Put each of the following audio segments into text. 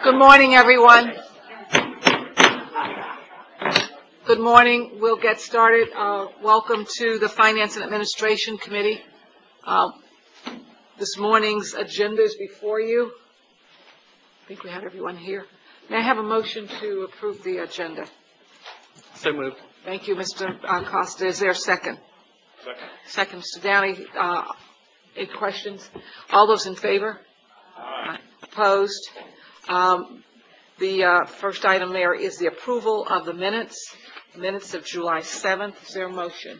Good morning, everyone. Good morning. We'll get started. Welcome to the Finance and Administration Committee. This morning's agenda is before you. I think we had everyone here. May I have a motion to approve the agenda? So moved. Thank you, Mr. Costa. Is there a second? Second, Mr. Downey. Any questions? All those in favor? Aye. Opposed? The first item there is the approval of the minutes of July 7th. Is there a motion?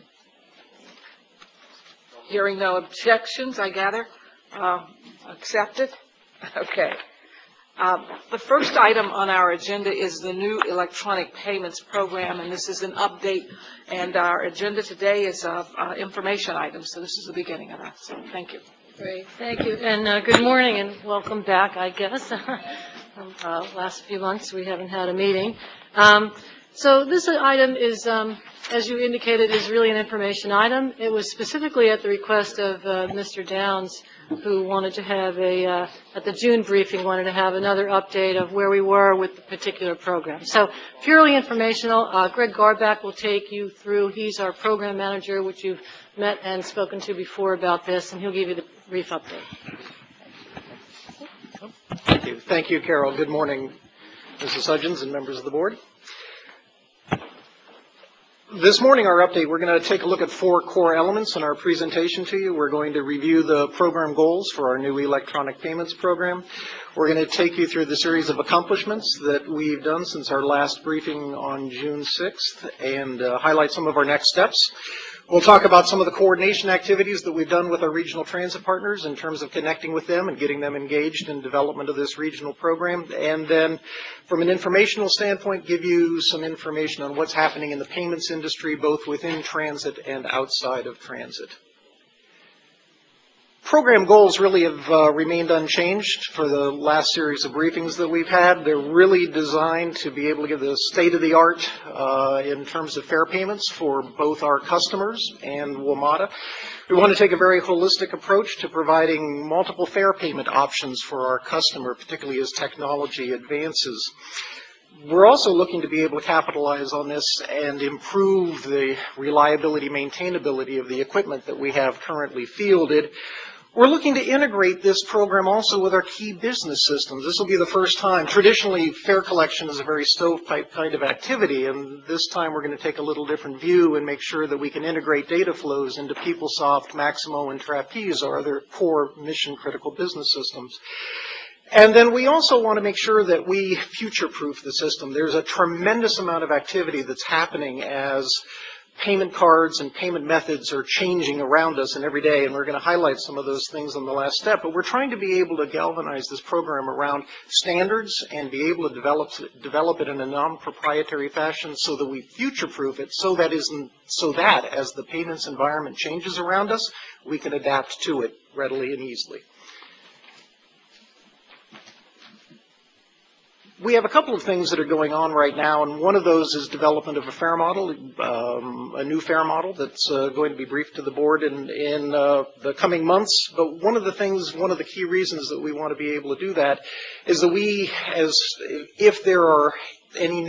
Hearing no objections, I gather. Accepted? Okay. The first item on our agenda is the new electronic payments program, and this is an update. And our agenda today is information items, so this is the beginning of that. So thank you. Great, thank you, and good morning, and welcome back, I guess. Last few months we haven't had a meeting. So this item is, as you indicated, is really an information item. It was specifically at the request of Mr. Downs, who wanted to have at the June briefing, wanted to have another update of where we were with the particular program. So purely informational. Greg Garback will take you through. He's our program manager, which you've met and spoken to before about this, and he'll give you the brief update. Thank you. Thank you, Carol. Good morning, Mrs. Hudgens and members of the board. This morning, our update, we're going to take a look at 4 core elements in our presentation to you. We're going to review the program goals for our new electronic payments program. We're going to take you through the series of accomplishments that we've done since our last briefing on June 6th and highlight some of our next steps. We'll talk about some of the coordination activities that we've done with our regional transit partners in terms of connecting with them and getting them engaged in development of this regional program. And then from an informational standpoint, give you some information on what's happening in the payments industry, both within transit and outside of transit. Program goals really have remained unchanged for the last series of briefings that we've had. They're really designed to be able to give the state-of-the-art in terms of fare payments for both our customers and WMATA. We want to take a very holistic approach to providing multiple fare payment options for our customer, particularly as technology advances. We're also looking to be able to capitalize on this and improve the reliability, maintainability of the equipment that we have currently fielded. We're looking to integrate this program also with our key business systems. This will be the first time. Traditionally, fare collection is a very stovepipe kind of activity, and this time we're going to take a little different view and make sure that we can integrate data flows into PeopleSoft, Maximo, and Trapeze, our other core mission-critical business systems. And then we also want to make sure that we future-proof the system. There's a tremendous amount of activity that's happening as payment cards and payment methods are changing around us and every day, and we're going to highlight some of those things on the last step. But we're trying to be able to galvanize this program around standards and be able to develop it in a non-proprietary fashion so that we future-proof it, so that as the payments environment changes around us, we can adapt to it readily and easily. We have a couple of things that are going on right now, and one of those is development of a fare model, a new fare model that's going to be briefed to the board in the coming months. But one of the key reasons that we want to be able to do that is that if there are any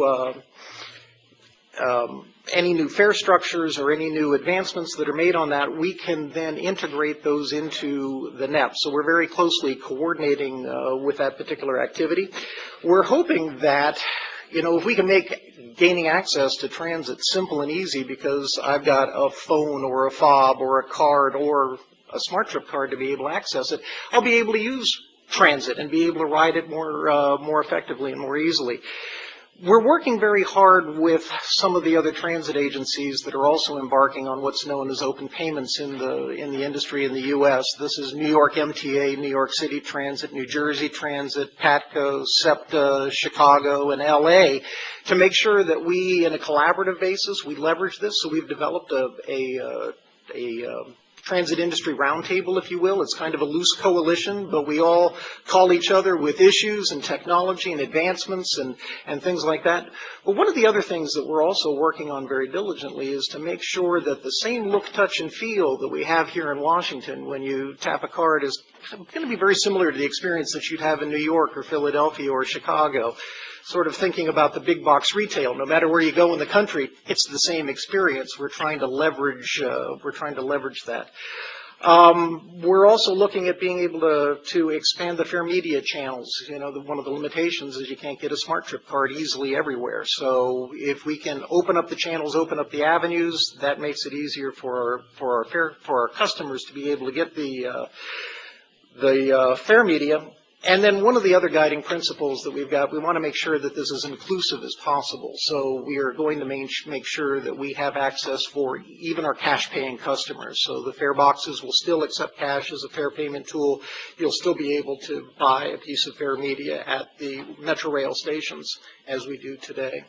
new fare structures or any new advancements that are made on that, we can then integrate those into the NEP. So we're very closely coordinating with that particular activity. We're hoping that, if we can make gaining access to transit simple and easy, because I've got a phone or a fob or a card or a SmartTrip card to be able to access it, I'll be able to use transit and be able to ride it more effectively and more easily. We're working very hard with some of the other transit agencies that are also embarking on what's known as open payments in the industry in the U.S. This is New York MTA, New York City Transit, New Jersey Transit, PATCO, SEPTA, Chicago, and L.A. to make sure that we, in a collaborative basis, we leverage this. So we've developed a transit industry roundtable, if you will. It's kind of a loose coalition, but we all call each other with issues and technology and advancements and things like that. But one of the other things that we're also working on very diligently is to make sure that the same look, touch, and feel that we have here in Washington when you tap a card is going to be very similar to the experience that you'd have in New York or Philadelphia or Chicago. Sort of thinking about the big box retail. No matter where you go in the country, it's the same experience. We're trying to leverage that. We're also looking at being able to expand the fare media channels. You know, one of the limitations is you can't get a Smart Trip card easily everywhere. So if we can open up the channels, open up the avenues, that makes it easier for our customers to be able to get the fare media. And then one of the other guiding principles that we've got, we want to make sure that this is inclusive as possible. So we are going to make sure that we have access for even our cash-paying customers. So the fare boxes will still accept cash as a fare payment tool. You'll still be able to buy a piece of fare media at the Metro Rail stations as we do today.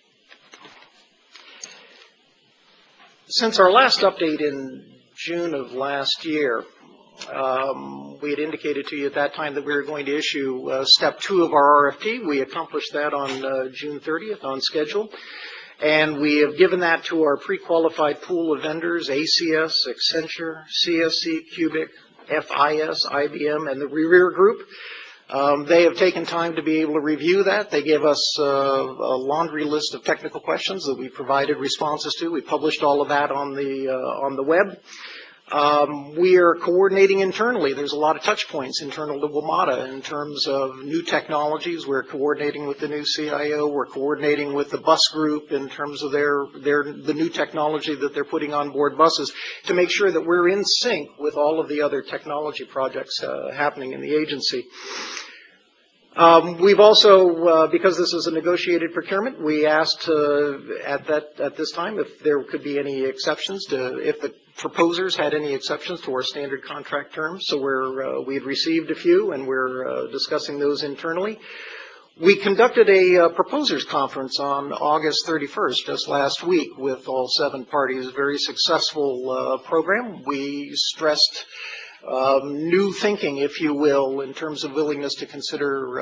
Since our last update in June of last year, we had indicated to you at that time that we were going to issue step 2 of our RFP. We accomplished that on June 30th on schedule. And we have given that to our pre-qualified pool of vendors, ACS, Accenture, CSC, Cubic, FIS, IBM, and the Revere Group. They have taken time to be able to review that. They gave us a laundry list of technical questions that we provided responses to. We published all of that on the web. We are coordinating internally. There's a lot of touch points internal to WMATA in terms of new technologies. We're coordinating with the new CIO. We're coordinating with the bus group in terms of the new technology that they're putting on board buses to make sure that we're in sync with all of the other technology projects happening in the agency. We've also, because this is a negotiated procurement, we asked at this time if there could be any exceptions if the proposers had any exceptions to our standard contract terms. So we've received a few, and we're discussing those internally. We conducted a proposers conference on August 31st, just last week, with all 7 parties. Very successful program. We stressed new thinking, if you will, in terms of willingness to consider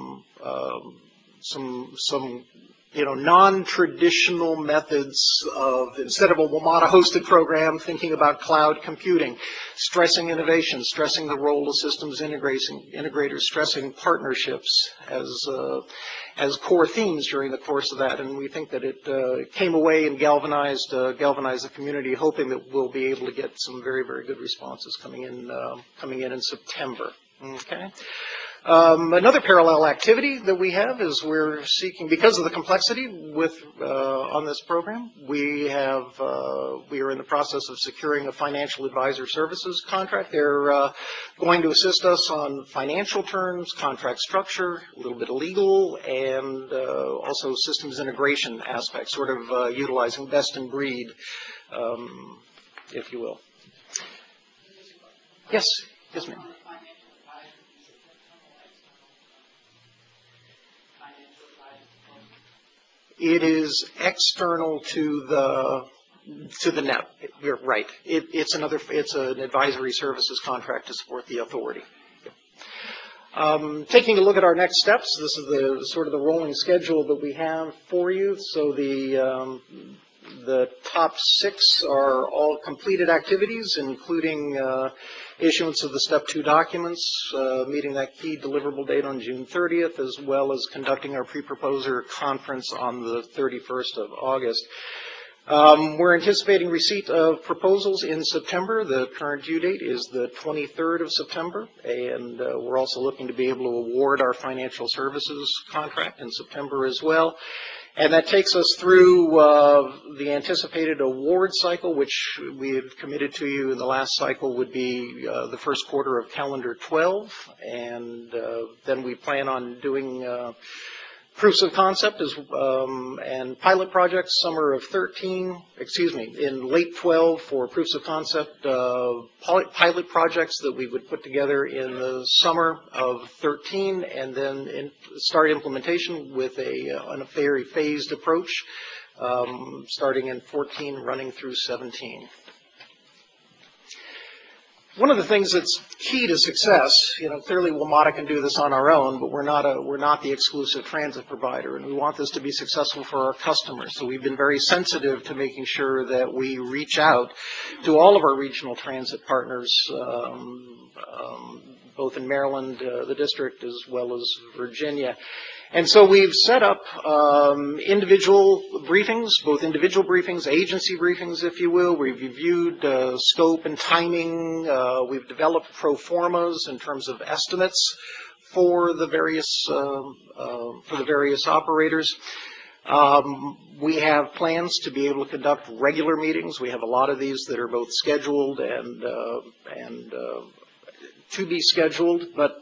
some non-traditional methods of, instead of a WMATA-hosted program, thinking about cloud computing, stressing innovation, stressing the role of systems integrators, stressing partnerships as core themes during the course of that. And we think that it came away and galvanized the community, hoping that we'll be able to get some very, very good responses coming in September. Okay. Another parallel activity that we have is we're seeking, because of the complexity on this program, we are in the process of securing a financial advisor services contract. They're going to assist us on financial terms, contract structure, a little bit of legal, and also systems integration aspects, sort of utilizing best in breed, if you will. Yes, ma'am. It is external to the net. You're right. It's an advisory services contract to support the authority. Taking a look at our next steps, this is the sort of the rolling schedule that we have for you. So the top 6 are all completed activities, including issuance of the Step 2 documents, meeting that key deliverable date on June 30th, as well as conducting our pre-proposer conference on the 31st of August. We're anticipating receipt of proposals in September. The current due date is the 23rd of September, and we're also looking to be able to award our financial services contract in September as well. And that takes us through the anticipated award cycle, which we had committed to you in the last cycle would be the first quarter of calendar 12. And then we plan on doing proofs of concept and pilot projects summer of 13, in late 12 for proofs of concept, pilot projects that we would put together in the summer of 13, and then start implementation with a very phased approach, starting in 14, running through 17. One of the things that's key to success, clearly WMATA can do this on our own, but we're not the exclusive transit provider, and we want this to be successful for our customers. So we've been very sensitive to making sure that we reach out to all of our regional transit partners, both in Maryland, the district, as well as Virginia. And so we've set up individual briefings, both individual briefings, agency briefings, if you will. We've reviewed scope and timing. We've developed pro formas in terms of estimates for the various operators. We have plans to be able to conduct regular meetings. We have a lot of these that are both scheduled and to be scheduled, but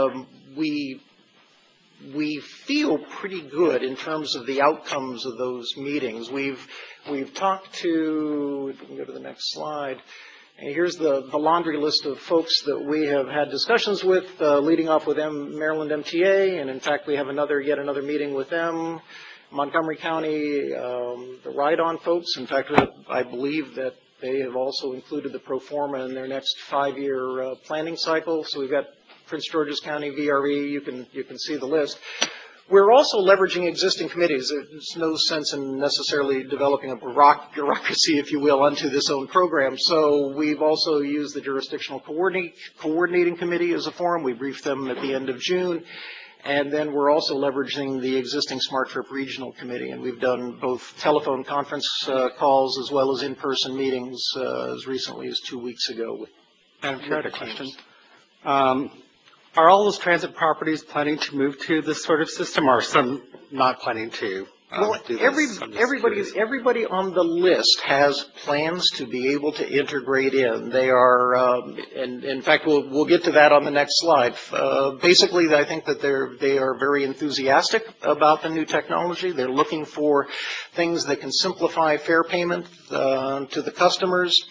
we feel pretty good in terms of the outcomes of those meetings. We've talked to, if we can go to the next slide, and here's the laundry list of folks that we have had discussions with, leading off with Maryland MTA, and in fact we have yet another meeting with them. Montgomery County, the Ride-On folks, in fact I believe that they have also included the pro forma in their next 5-year planning cycle. So we've got Prince George's County, VRE, you can see the list. We're also leveraging existing committees. There's no sense in necessarily developing a bureaucracy, if you will, onto this own program. So we've also used the Jurisdictional Coordinating Committee as a forum. We briefed them at the end of June. And then we're also leveraging the existing Smart Trip Regional Committee, and we've done both telephone conference calls as well as in-person meetings as recently as 2 weeks ago. Madam Chair, I had a question. Are all those transit properties planning to move to this sort of system, or are some not planning to? Well, everybody on the list has plans to be able to integrate in. They are, and in fact, we'll get to that on the next slide. Basically, I think that they are very enthusiastic about the new technology. They're looking for things that can simplify fare payment to the customers.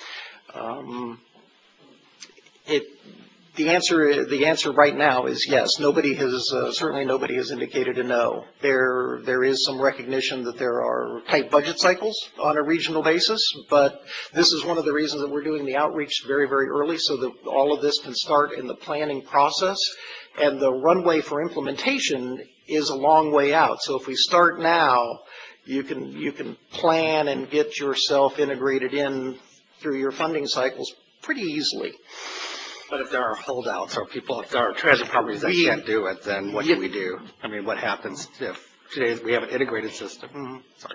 The answer right now is yes. Certainly nobody has indicated a no. There is some recognition that there are tight budget cycles on a regional basis, but this is one of the reasons that we're doing the outreach very, very early so that all of this can start in the planning process. And the runway for implementation is a long way out. So if we start now, you can plan and get yourself integrated in through your funding cycles pretty easily. But if there are holdouts or if there are transit properties that can't do it, then what do we do? I mean, what happens if today we have an integrated system? Mm-hmm. Sorry.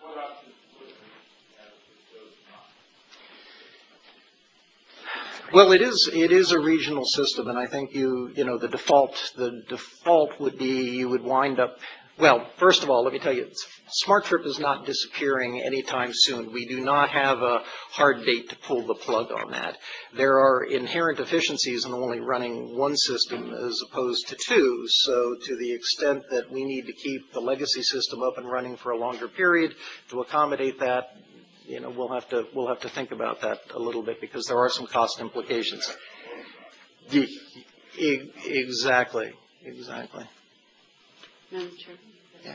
Well, it is a regional system, and I think the default would be you would wind up. Well, first of all, let me tell you, Smart Trip is not disappearing anytime soon. We do not have a hard date to pull the plug on that. There are inherent efficiencies in only running one system as opposed to two. So to the extent that we need to keep the legacy system up and running for a longer period to accommodate that, we'll have to think about that a little bit because there are some cost implications. Exactly. Madam Chair? Yeah.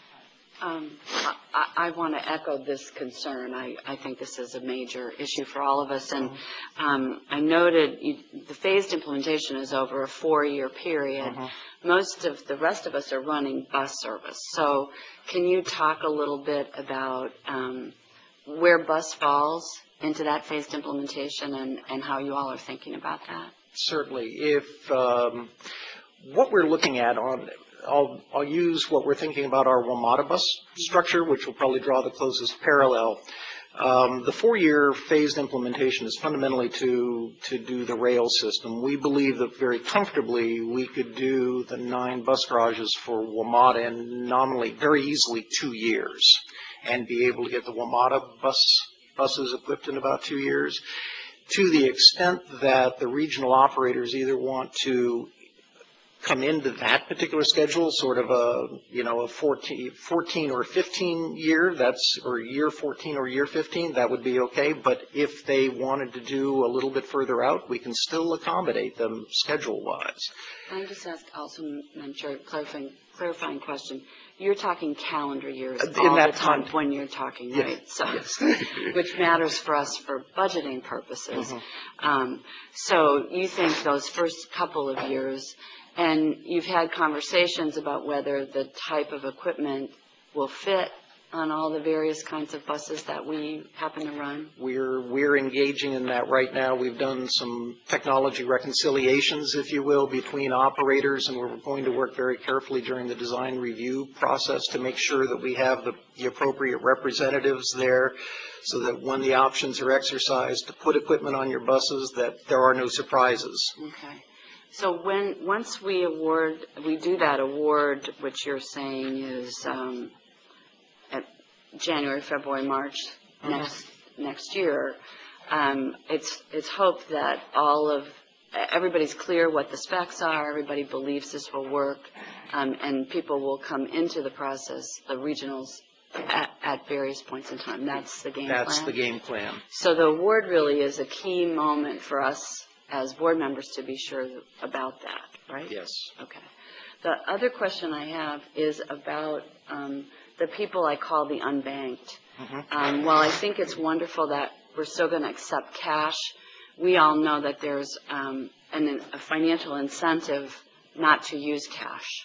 I want to echo this concern. I think this is a major issue for all of us. And I noted the phased implementation is over a 4-year period. Most of the rest of us are running bus service. So can you talk a little bit about where bus falls into that phased implementation and how you all are thinking about that? Certainly. If what we're looking at I'll use what we're thinking about our WMATA bus structure, which will probably draw the closest parallel. The 4-year phased implementation is fundamentally to do the rail system. We believe that very comfortably we could do the 9 bus garages for WMATA in nominally very easily 2 years and be able to get the WMATA buses equipped in about 2 years. To the extent that the regional operators either want to come into that particular schedule, sort of a 14 or 15 year, or year 14 or year 15, that would be okay. But if they wanted to do a little bit further out, we can still accommodate them schedule-wise. Can I just ask also, Madam Chair, clarifying clarifying question. You're talking calendar years In all the that time time. when you're talking, Yes, right? So, yes. which matters for us for budgeting purposes. So you think those first couple of years, and you've had conversations about whether the type of equipment will fit on all the various kinds of buses that we happen to run? We're engaging in that right now. We've done some technology reconciliations, if you will, between operators, and we're going to work very carefully during the design review process to make sure that we have the appropriate representatives there, so that when the options are exercised to put equipment on your buses, that there are no surprises. Okay. So once we do that award, which you're saying is at January, February, March next year, it's hoped that everybody's clear what the specs are, everybody believes this will work, and people will come into the process, the regionals, at various points in time. That's the game plan? That's the game plan. So the award really is a key moment for us as board members to be sure about that, right? Yes. Okay. The other question I have is about the people I call the unbanked. While I think it's wonderful that we're still going to accept cash, we all know that there's a financial incentive not to use cash.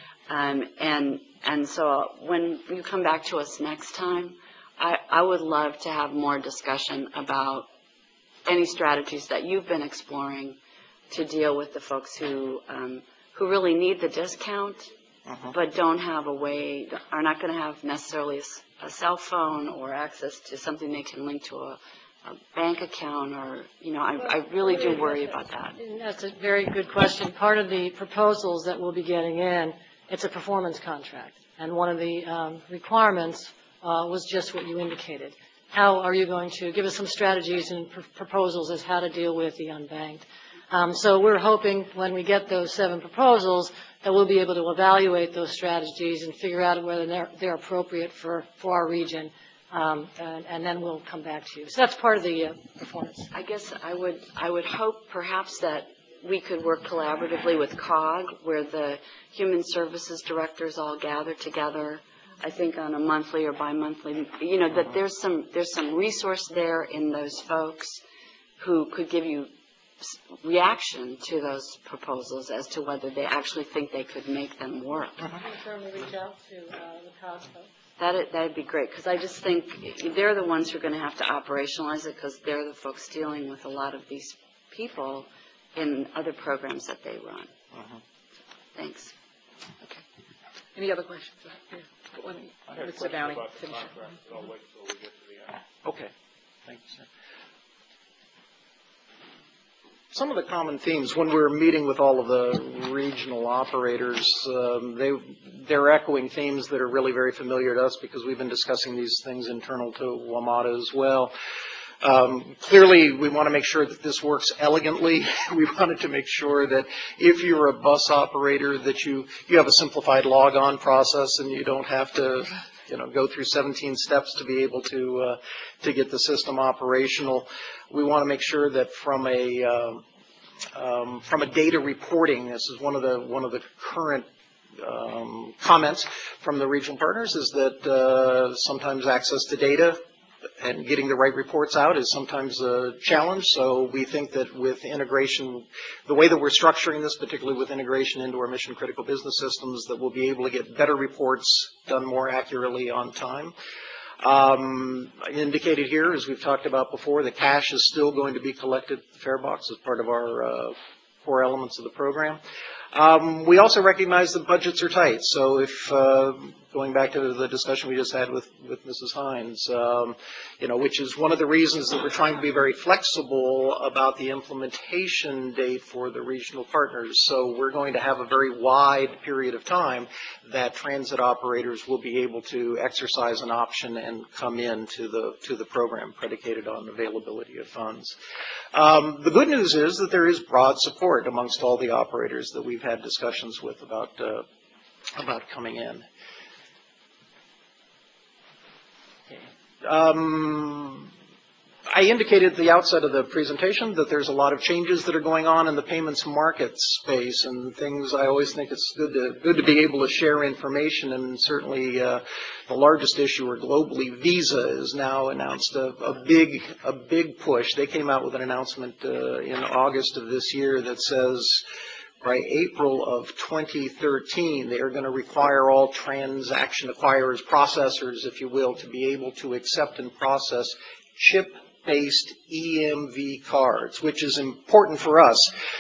And so when you come back to us next time, I would love to have more discussion about any strategies that you've been exploring to deal with the folks who really need the discount, but don't have a way, are not going to have necessarily a cell phone or access to something they can link to a bank account, or, I really do worry about that. That's a very good question. Part of the proposals that we'll be getting in, it's a performance contract, and one of the requirements was just what you indicated. How are you going to give us some strategies and proposals as how to deal with the unbanked? So we're hoping when we get those 7 proposals that we'll be able to evaluate those strategies and figure out whether they're appropriate for our region, and then we'll come back to you. So that's part of the performance. I guess I would hope perhaps that we could work collaboratively with COG, where the human services directors all gather together, I think on a monthly or bi-monthly, that there's some resource there in those folks who could give you reaction to those proposals as to whether they actually think they could make them work. Can you certainly reach out to the COG folks? That'd be great, because I just think they're the ones who are going to have to operationalize it, because they're the folks dealing with a lot of these people in other programs that they run. Thanks. Okay. Any other questions? Mr. Downey, finish. Okay. Thank you, sir. Some of the common themes when we're meeting with all of the regional operators, they're echoing themes that are really very familiar to us, because we've been discussing these things internal to WMATA as well. Clearly, we want to make sure that this works elegantly. We wanted to make sure that if you're a bus operator, that you have a simplified log-on process, and you don't have to go through 17 steps to be able to get the system operational. We want to make sure that from a data reporting, this is one of the current comments from the regional partners, is that sometimes access to data and getting the right reports out is sometimes a challenge. So we think that with integration, the way that we're structuring this, particularly with integration into our mission critical business systems, that we'll be able to get better reports done more accurately on time. Indicated here, as we've talked about before, the cash is still going to be collected at the fare box as part of our core elements of the program. We also recognize that budgets are tight. So if, going back to the discussion we just had with Mrs. Hines, which is one of the reasons that we're trying to be very flexible about the implementation date for the regional partners. So we're going to have a very wide period of time that transit operators will be able to exercise an option and come into the program predicated on availability of funds. The good news is that there is broad support amongst all the operators that we've had discussions with about coming in. I indicated at the outset of the presentation that there's a lot of changes that are going on in the payments market space and things. I always think it's good to be able to share information, and certainly the largest issuer globally, Visa, has now announced a big push. They came out with an announcement in August of this year that says by April of 2013, they are going to require all transaction acquirers, processors, if you will, to be able to accept and process chip-based EMV cards, which is important for us.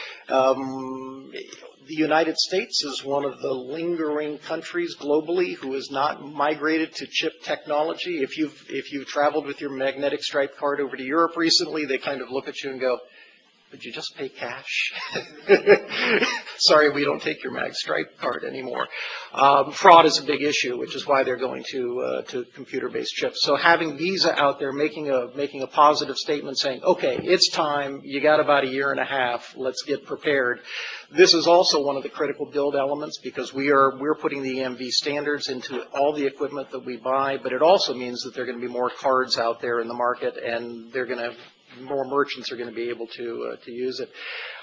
The United States is one of the lingering countries globally who has not migrated to chip technology. If you've traveled with your magnetic stripe card over to Europe recently, they kind of look at you and go, "Would you just pay cash?" Sorry, we don't take your mag stripe card anymore. Fraud is a big issue, which is why they're going to computer-based chips. So having Visa out there making a positive statement saying, "Okay, it's time. You got about a year and a half. Let's get prepared." This is also one of the critical build elements because we're putting the EMV standards into all the equipment that we buy, but it also means that there are going to be more cards out there in the market, and more merchants are going to be able to use it.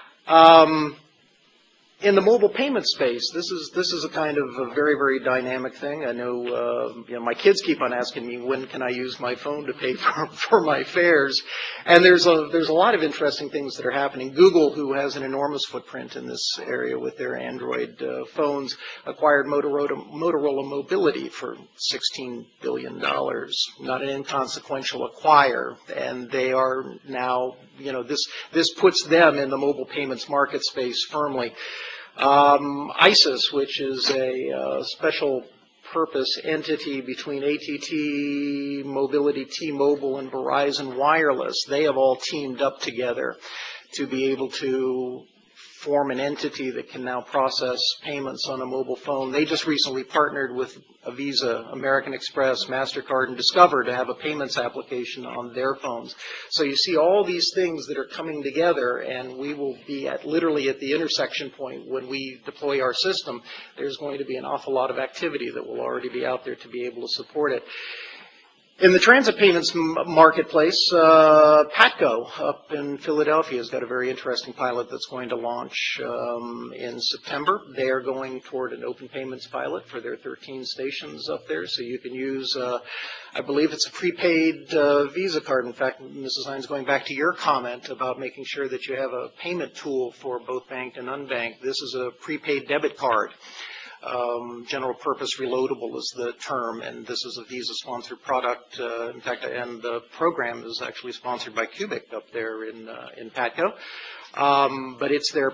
In the mobile payment space, this is a kind of a very, very dynamic thing. I know, my kids keep on asking me, when can I use my phone to pay for my fares? And there's a lot of interesting things that are happening. Google, who has an enormous footprint in this area with their Android phones, acquired Motorola Mobility for $16 billion. Not an inconsequential acquire. And they are now, this puts them in the mobile payments market space firmly. ISIS, which is a special purpose entity between AT&T Mobility, T-Mobile, and Verizon Wireless, they have all teamed up together to be able to form an entity that can now process payments on a mobile phone. They just recently partnered with Visa, American Express, MasterCard, and Discover to have a payments application on their phones. So you see all these things that are coming together, and we will be literally at the intersection point when we deploy our system. There's going to be an awful lot of activity that will already be out there to be able to support it. In the transit payments marketplace, Patco up in Philadelphia has got a very interesting pilot that's going to launch in September. They are going toward an open payments pilot for their 13 stations up there, so you can use, I believe it's a prepaid Visa card. In fact, Mrs. Hines, going back to your comment about making sure that you have a payment tool for both banked and unbanked, this is a prepaid debit card. General purpose reloadable is the term, and this is a Visa-sponsored product. In fact, and the program is actually sponsored by Cubic up there in Patco. But it's their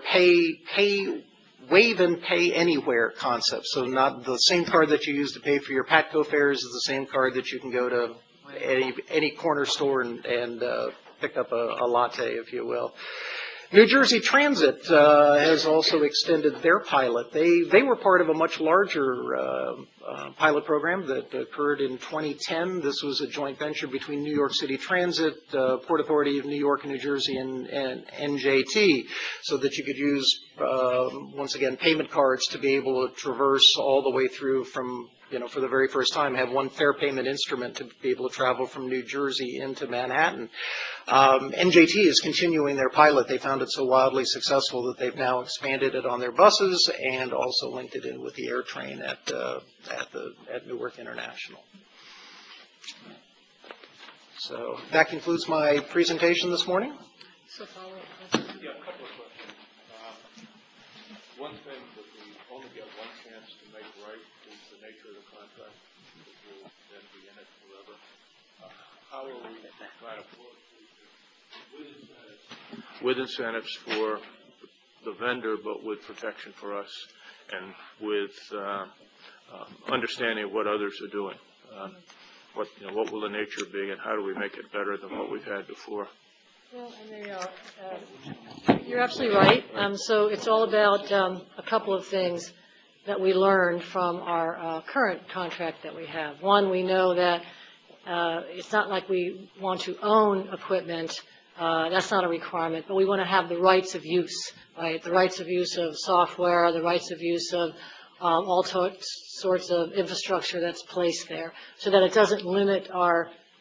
wave and pay anywhere concept. So not the same card that you use to pay for your Patco fares is the same card that you can go to any corner store and pick up a latte, if you will. New Jersey Transit has also extended their pilot. They were part of a much larger pilot program that occurred in 2010. This was a joint venture between New York City Transit, Port Authority of New York and New Jersey, and NJT, so that you could use, once again, payment cards to be able to traverse all the way through from, for the very first time, have one fare payment instrument to be able to travel from New Jersey into Manhattan. NJT is continuing their pilot. They found it so wildly successful that they've now expanded it on their buses and also linked it in with the air train at Newark International. So that concludes my presentation this morning. So follow-up Yeah, a couple of questions. One thing that we only get one chance to make right is the nature of the contract, which will then be in it forever. How are we trying to work with incentives for the vendor, but with protection for us and with understanding of what others are doing? What will the nature be, and how do we make it better than what we've had before? Well, you're absolutely right. So it's all about a couple of things that we learned from our current contract that we have. One, we know that it's not like we want to own equipment. That's not a requirement, but we want to have the rights of use, right? The rights of use of software, the rights of use of all sorts of infrastructure that's placed there, so that it doesn't limit our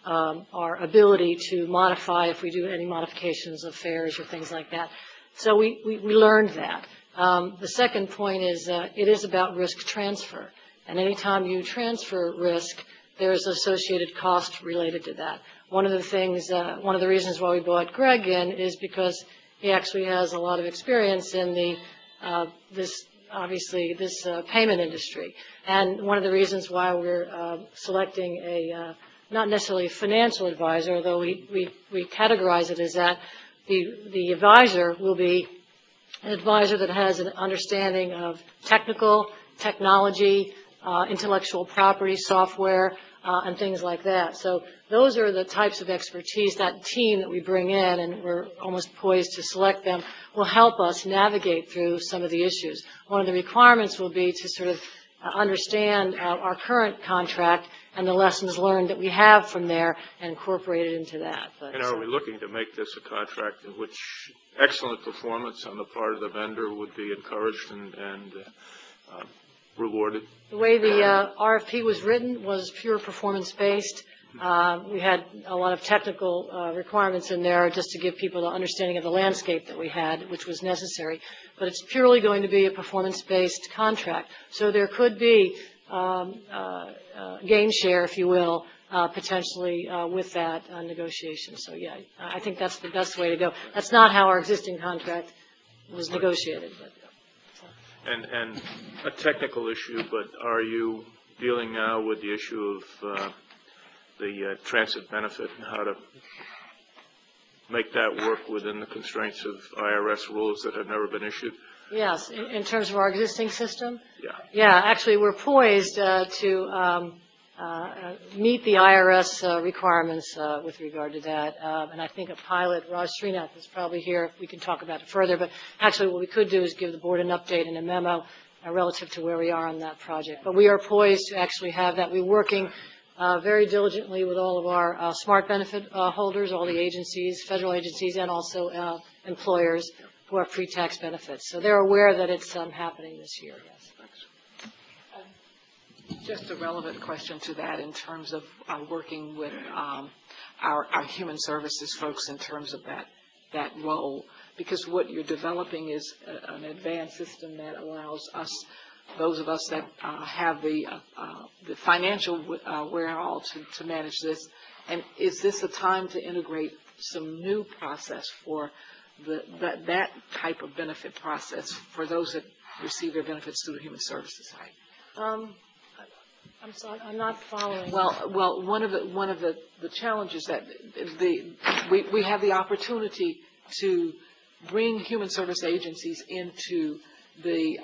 our ability to modify if we do any modifications of fares or things like that. So we learned that. The second point is it is about risk transfer. And anytime you transfer risk, there's associated cost related to that. One of the reasons why we brought Greg in is because he actually has a lot of experience in this payment industry. And one of the reasons why we're selecting not necessarily a financial advisor, although we categorize it as that, the advisor will be an advisor that has an understanding of technology, intellectual property, software, and things like that. So those are the types of expertise, that team that we bring in, and we're almost poised to select them, will help us navigate through some of the issues. One of the requirements will be to sort of understand our current contract and the lessons learned that we have from there and incorporate it into that. And are we looking to make this a contract in which excellent performance on the part of the vendor would be encouraged and rewarded? The way the RFP was written was pure performance-based. We had a lot of technical requirements in there just to give people an understanding of the landscape that we had, which was necessary. But it's purely going to be a performance-based contract. So there could be gain share, if you will, potentially with that negotiation. So, yeah, I think that's the best way to go. That's not how our existing contract was negotiated. But, And a technical issue, but are you dealing now with the issue of the transit benefit and how to make that work within the constraints of IRS rules that have never been issued? yes, in terms of our existing system? Yeah. Yeah, actually, we're poised to meet the IRS requirements with regard to that. And I think a pilot, Raj Srinath, is probably here. We can talk about it further. But actually, what we could do is give the board an update in a memo relative to where we are on that project. But we are poised to actually have that. We're working very diligently with all of our smart benefit holders, all the agencies, federal agencies, and also employers who have pre-tax benefits. So they're aware that it's happening this year, yes. Just a relevant question to that in terms of working with our human services folks in terms of that role, because what you're developing is an advanced system that allows us, those of us that have the financial wherewithal to manage this. And is this a time to integrate some new process for that type of benefit process for those that receive their benefits through the human services side? I'm sorry, I'm not following. Well, one of the challenges that we have the opportunity to bring human service agencies into the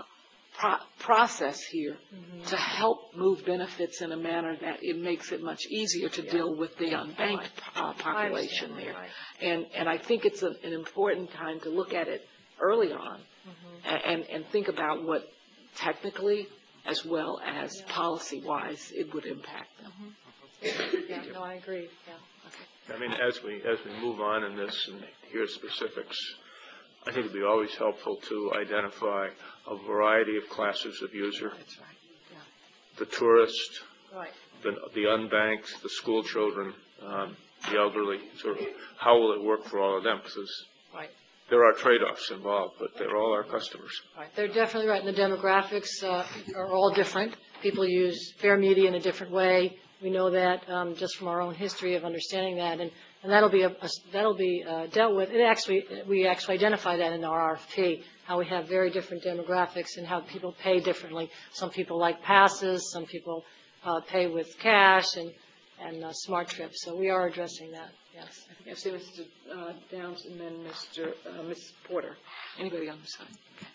process here to help move benefits in a manner that it makes it much easier to deal with the unbanked population there. Right. And I think it's an important time to look at it early on and think about what technically as well as policy-wise it would impact them. Yeah, no, I agree. Yeah. Okay. I mean, as we move on in this and hear specifics, I think it would be always helpful to identify a variety of classes of user. That's right. Yeah. The tourist, Right. the unbanked, the school children, the elderly. Sort of how will it work for all of them? Because Right. there are trade-offs involved, but they're all our customers. Right. They're definitely right. And the demographics are all different. People use fare media in a different way. We know that just from our own history of understanding that, and that'll be dealt with. We actually identify that in our RFP, how we have very different demographics and how people pay differently. Some people like passes, some people pay with cash and smart trips. So we are addressing that. Yes. I think I've seen Mr. Downs and then Ms. Porter. Anybody on this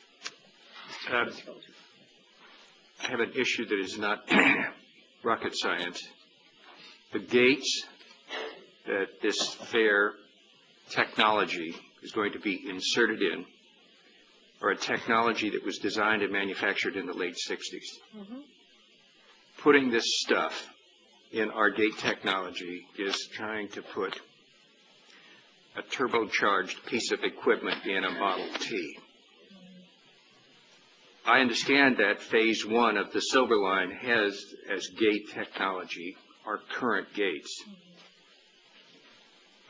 side? I have an issue that is not rocket science. The gates that this fare technology is going to be inserted in are a technology that was designed and manufactured in the late 60s. Putting this stuff in our gate technology is trying to put a turbocharged piece of equipment in a Model T. I understand that phase one of the Silver Line has as gate technology our current gates.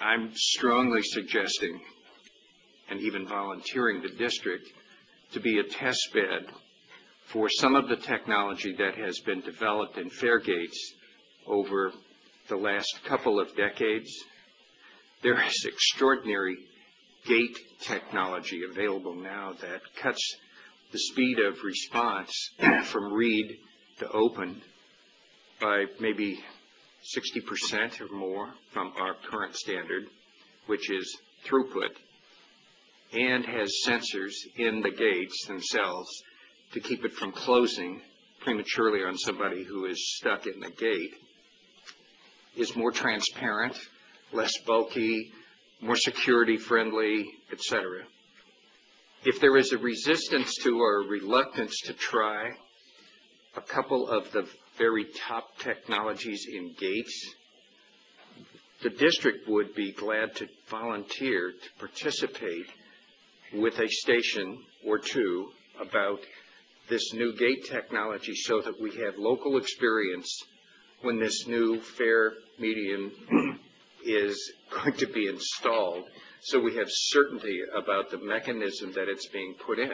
I'm strongly suggesting and even volunteering the district to be a test bed for some of the technology that has been developed in fare gates over the last couple of decades. There is extraordinary gate technology available now that cuts the speed of response from read to open by maybe 60% or more from our current standard, which is throughput, and has sensors in the gates themselves to keep it from closing prematurely on somebody who is stuck in the gate, is more transparent, less bulky, more security friendly, etc. If there is a resistance to or a reluctance to try a couple of the very top technologies in gates, the district would be glad to volunteer to participate with a station or two about this new gate technology so that we have local experience when this new fare median is going to be installed, so we have certainty about the mechanism that it's being put in.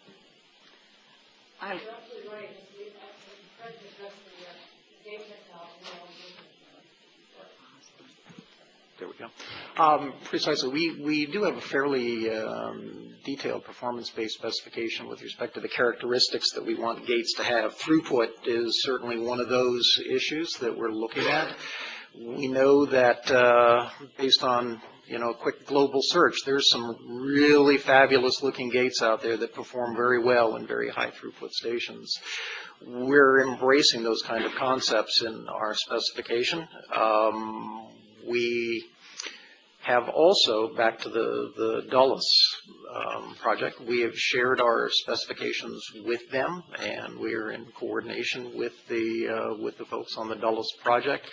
There we go. Precisely. We do have a fairly detailed performance-based specification with respect to the characteristics that we want gates to have. Throughput is certainly one of those issues that we're looking at. We know that based on a quick global search, there's some really fabulous looking gates out there that perform very well in very high throughput stations. We're embracing those kind of concepts in our specification. We have also, back to the Dulles project, we have shared our specifications with them, and we're in coordination with the folks on the Dulles project.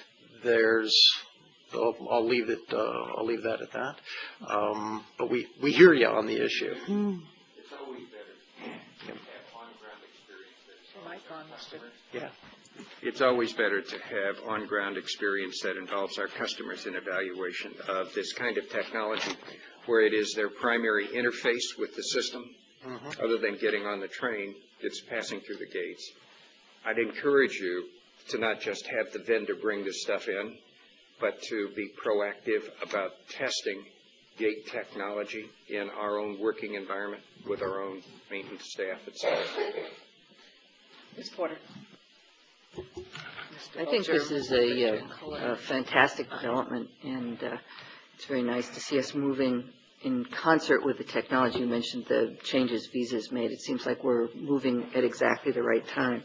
I'll leave that at that. But we hear you on the issue. It's always better to have on-ground experience. Yeah. It's always better to have on-ground experience that involves our customers in evaluation of this kind of technology, where it is their primary interface with the system, other than getting on the train that's passing through the gates. I'd encourage you to not just have the vendor bring this stuff in, but to be proactive about testing gate technology in our own working environment with our own maintenance staff, etc. Ms. Porter. I think this is a fantastic development, and it's very nice to see us moving in concert with the technology. You mentioned the changes Visa's made. It seems like we're moving at exactly the right time.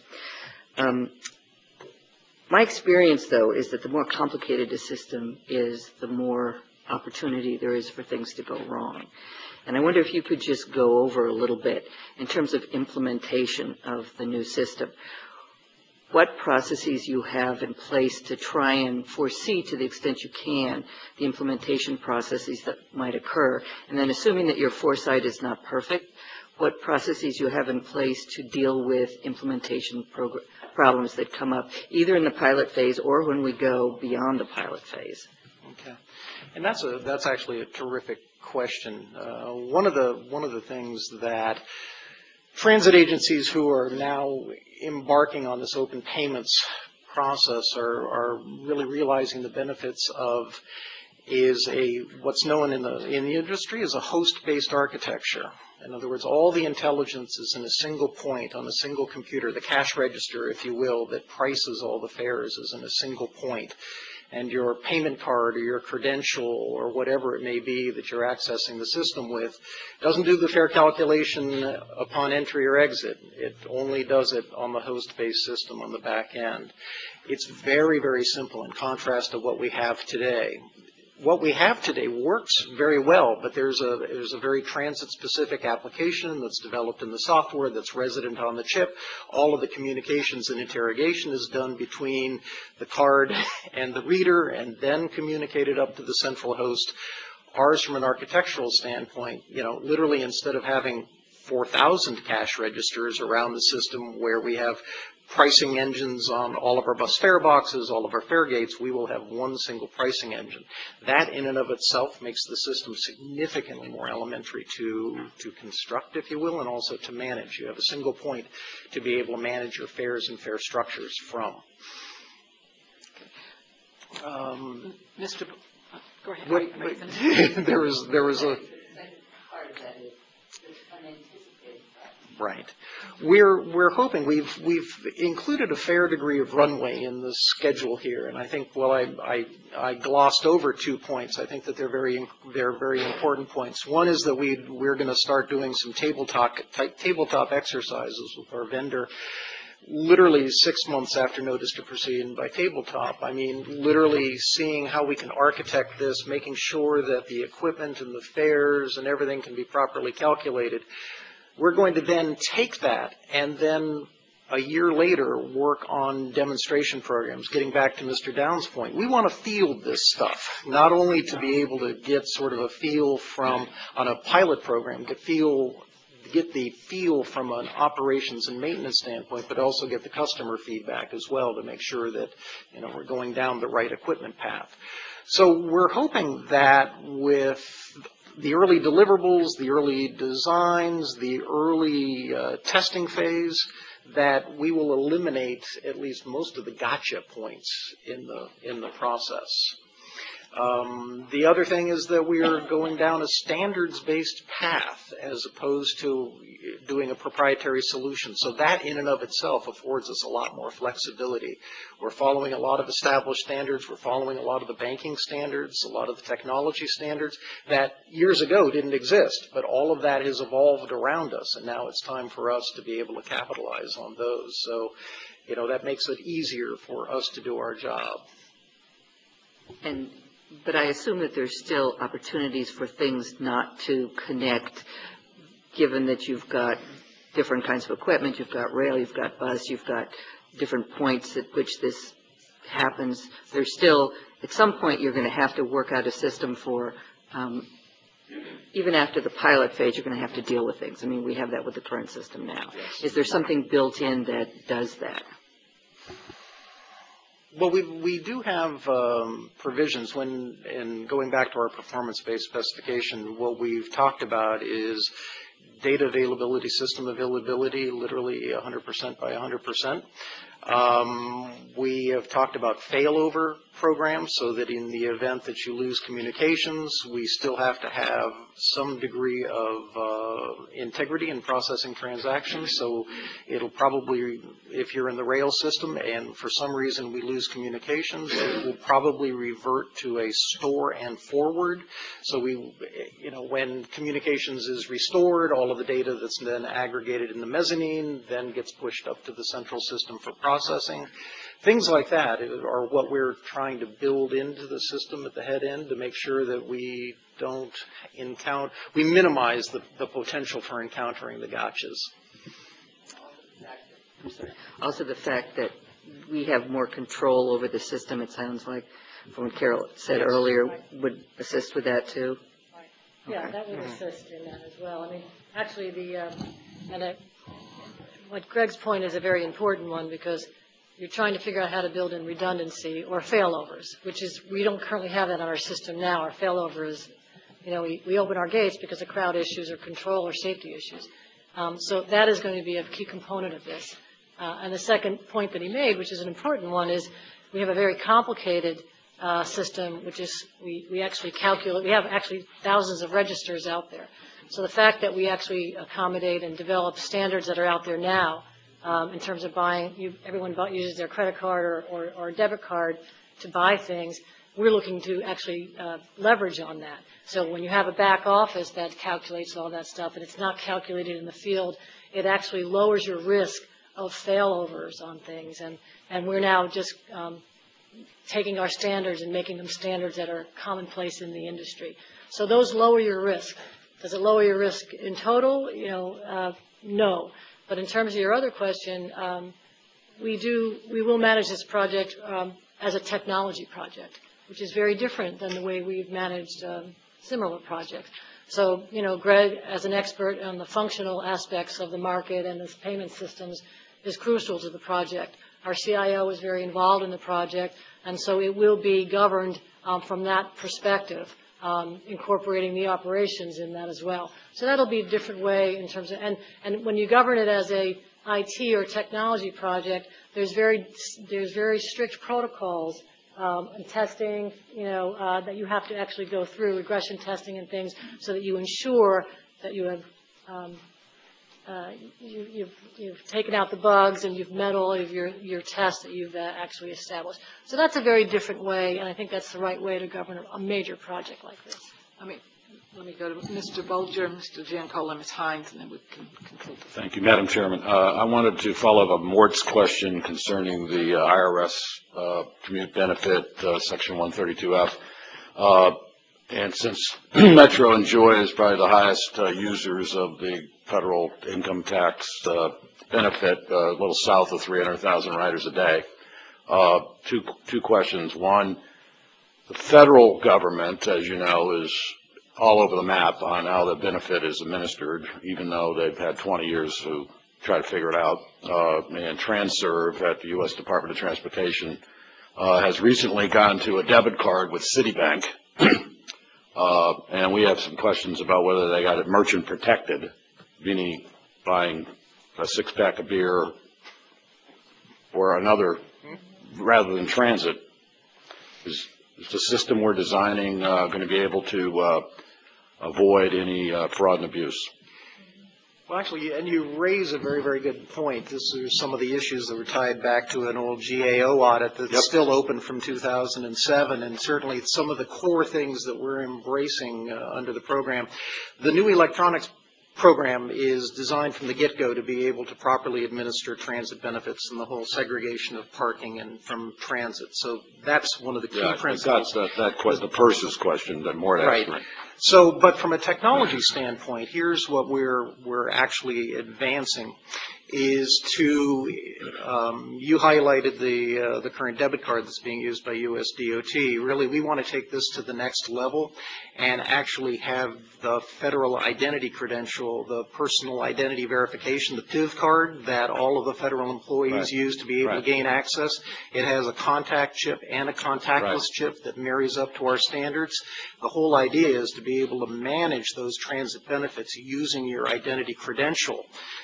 My experience, though, is that the more complicated a system is, the more opportunity there is for things to go wrong. And I wonder if you could just go over a little bit in terms of implementation of the new system. What processes you have in place to try and foresee, to the extent you can, the implementation processes that might occur, and then assuming that your foresight is not perfect, what processes you have in place to deal with implementation problems that come up either in the pilot phase or when we go beyond the pilot phase. Okay, and that's actually a terrific question. One of the things that transit agencies who are now embarking on this open payments process are really realizing the benefits of is what's known in the industry as a host-based architecture. In other words, all the intelligence is in a single point on a single computer. The cash register, if you will, that prices all the fares is in a single point. And your payment card or your credential or whatever it may be that you're accessing the system with doesn't do the fare calculation upon entry or exit. It only does it on the host-based system on the back end. It's very, very simple in contrast to what we have today. What we have today works very well, but there's a very transit-specific application that's developed in the software that's resident on the chip. All of the communications and interrogation is done between the card and the reader and then communicated up to the central host. Ours, from an architectural standpoint, literally instead of having 4,000 cash registers around the system where we have pricing engines on all of our bus fare boxes, all of our fare gates. We will have one single pricing engine. That in and of itself makes the system significantly more elementary to construct, if you will, and also to manage. You have a single point to be able to manage your fares and fare structures from. Mr. Go ahead. There was a... Right. We're hoping we've included a fair degree of runway in the schedule here, and I think I glossed over 2 points. I think that they're very important points. One is that we're going to start doing some tabletop exercises with our vendor. Literally 6 months after notice to proceed, and by tabletop, I mean literally seeing how we can architect this, making sure that the equipment and the fares and everything can be properly calculated. We're going to then take that and then a year later work on demonstration programs. Getting back to Mr. Downs' point, we want to field this stuff, not only to be able to get sort of a feel from, on a pilot program, get the feel from an operations and maintenance standpoint, but also get the customer feedback as well to make sure that, you know, we're going down the right equipment path. So we're hoping that with the early deliverables, the early designs, the early testing phase, that we will eliminate at least most of the gotcha points in the process. The other thing is that we are going down a standards-based path as opposed to doing a proprietary solution. So that in and of itself affords us a lot more flexibility. We're following a lot of established standards. We're following a lot of the banking standards, a lot of the technology standards that years ago didn't exist. But all of that has evolved around us, and now it's time for us to be able to capitalize on those. So, you know, that makes it easier for us to do our job. But I assume that there's still opportunities for things not to connect, given that you've got different kinds of equipment, you've got rail, you've got bus, you've got different points at which this happens. There's still, at some point, you're going to have to work out a system for, even after the pilot phase, you're going to have to deal with things. I mean, we have that with the current system now. Yes. Is there something built in that does that? Well, we do have provisions when, and going back to our performance-based specification, what we've talked about is data availability, system availability, literally 100% by 100%. We have talked about failover programs so that in the event that you lose communications, we still have to have some degree of integrity in processing transactions. So it'll probably, if you're in the rail system and for some reason we lose communications, it will probably revert to a store and forward. So we, you know, when communications is restored, all of the data that's then aggregated in the mezzanine then gets pushed up to the central system for processing. Things like that are what we're trying to build into the system at the head end to make sure that we don't encounter, we minimize the potential for encountering the gotchas. Also the fact that we have more control over the system, it sounds like, from what Carol said earlier, would assist with that too? Right. Yeah, okay. That would assist in that as well. I mean, actually, what Greg's point is a very important one, because you're trying to figure out how to build in redundancy or failovers, which is, we don't currently have that on our system now. Our failover is, you know, we open our gates because of crowd issues or control or safety issues. So that is going to be a key component of this. And the second point that he made, which is an important one, is we have a very complicated system, which is we actually calculate, we have actually thousands of registers out there. So the fact that we actually accommodate and develop standards that are out there now, in terms of buying, everyone uses their credit card or debit card to buy things. We're looking to actually leverage on that. So when you have a back office that calculates all that stuff and it's not calculated in the field, it actually lowers your risk of failovers on things. And we're now just taking our standards and making them standards that are commonplace in the industry. So those lower your risk. Does it lower your risk in total? You know, no. But in terms of your other question, we will manage this project as a technology project, which is very different than the way we've managed similar projects. So, you know, Greg, as an expert on the functional aspects of the market and the payment systems, is crucial to the project. Our CIO is very involved in the project, and so it will be governed from that perspective, incorporating the operations in that as well. So that'll be a different way in terms of, and when you govern it as a IT or technology project, there's very strict protocols and testing, that you have to actually go through, regression testing and things, so that you ensure that you have you've taken out the bugs and you've met all of your tests that you've actually established. So that's a very different way, and I think that's the right way to govern a major project like this. Let me go to Mr. Bolger, Mr. Giancola, Ms. Hines, and then we can conclude. Thank you, Madam Chairman. I wanted to follow up on Mort's question concerning the IRS commute benefit, Section 132F. And since Metro and Joy is probably the highest users of the federal income tax benefit, a little south of 300,000 riders a day, two questions. One, the federal government, as you know, is all over the map on how the benefit is administered, even though they've had 20 years to try to figure it out. And TransServe at the U.S. Department of Transportation has recently gone to a debit card with Citibank. And we have some questions about whether they got it merchant protected, meaning buying a six-pack of beer or another rather than transit. Is the system we're designing going to be able to avoid any fraud and abuse? Well, actually, and you raise a very, very good point. This is some of the issues that were tied back to an old GAO audit that's still open from 2007, and certainly some of the core things that we're embracing under the program. The new electronics program is designed from the get-go to be able to properly administer transit benefits and the whole segregation of parking and from transit. So that's one of the key principles. The purses question that Mort asked me. Right. So, but from a technology standpoint, here's what we're actually advancing is to, you highlighted the current debit card that's being used by US DOT. Really, we want to take this to the next level and actually have the federal identity credential, the personal identity verification, the PIV card that all of the federal employees use to be able to gain access. It has a contact chip and a contactless chip that marries up to our standards. The whole idea is to be able to manage those transit benefits using your identity credential.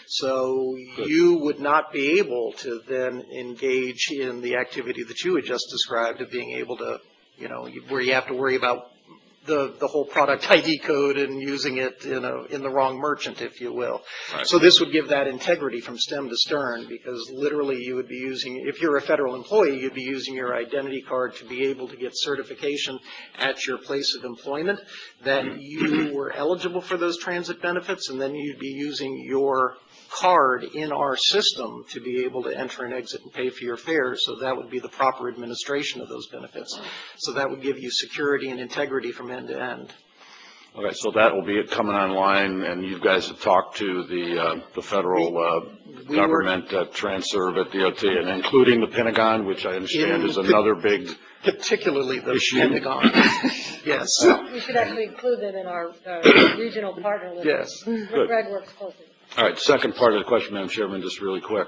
So you would not be able to then engage in the activity that you had just described of being able to, where you have to worry about the whole product ID code and using it in the wrong merchant, if you will. Right. So this would give that integrity from stem to stern, because literally you would be using, if you're a federal employee, you'd be using your identity card to be able to get certification at your place of employment that you were eligible for those transit benefits, and then you'd be using your card in our system to be able to enter and exit and pay for your fares. So that would be the proper administration of those benefits. So that would give you security and integrity from end to end. Okay, so that will be coming online, and you guys have talked to the federal government, TransServe at DOT, and including the Pentagon, which I understand is another big particularly the issue. Pentagon. Yes. We should actually include them in our regional partner list. Yes. Greg works closely. All right, second part of the question, Madam Chairman, just really quick.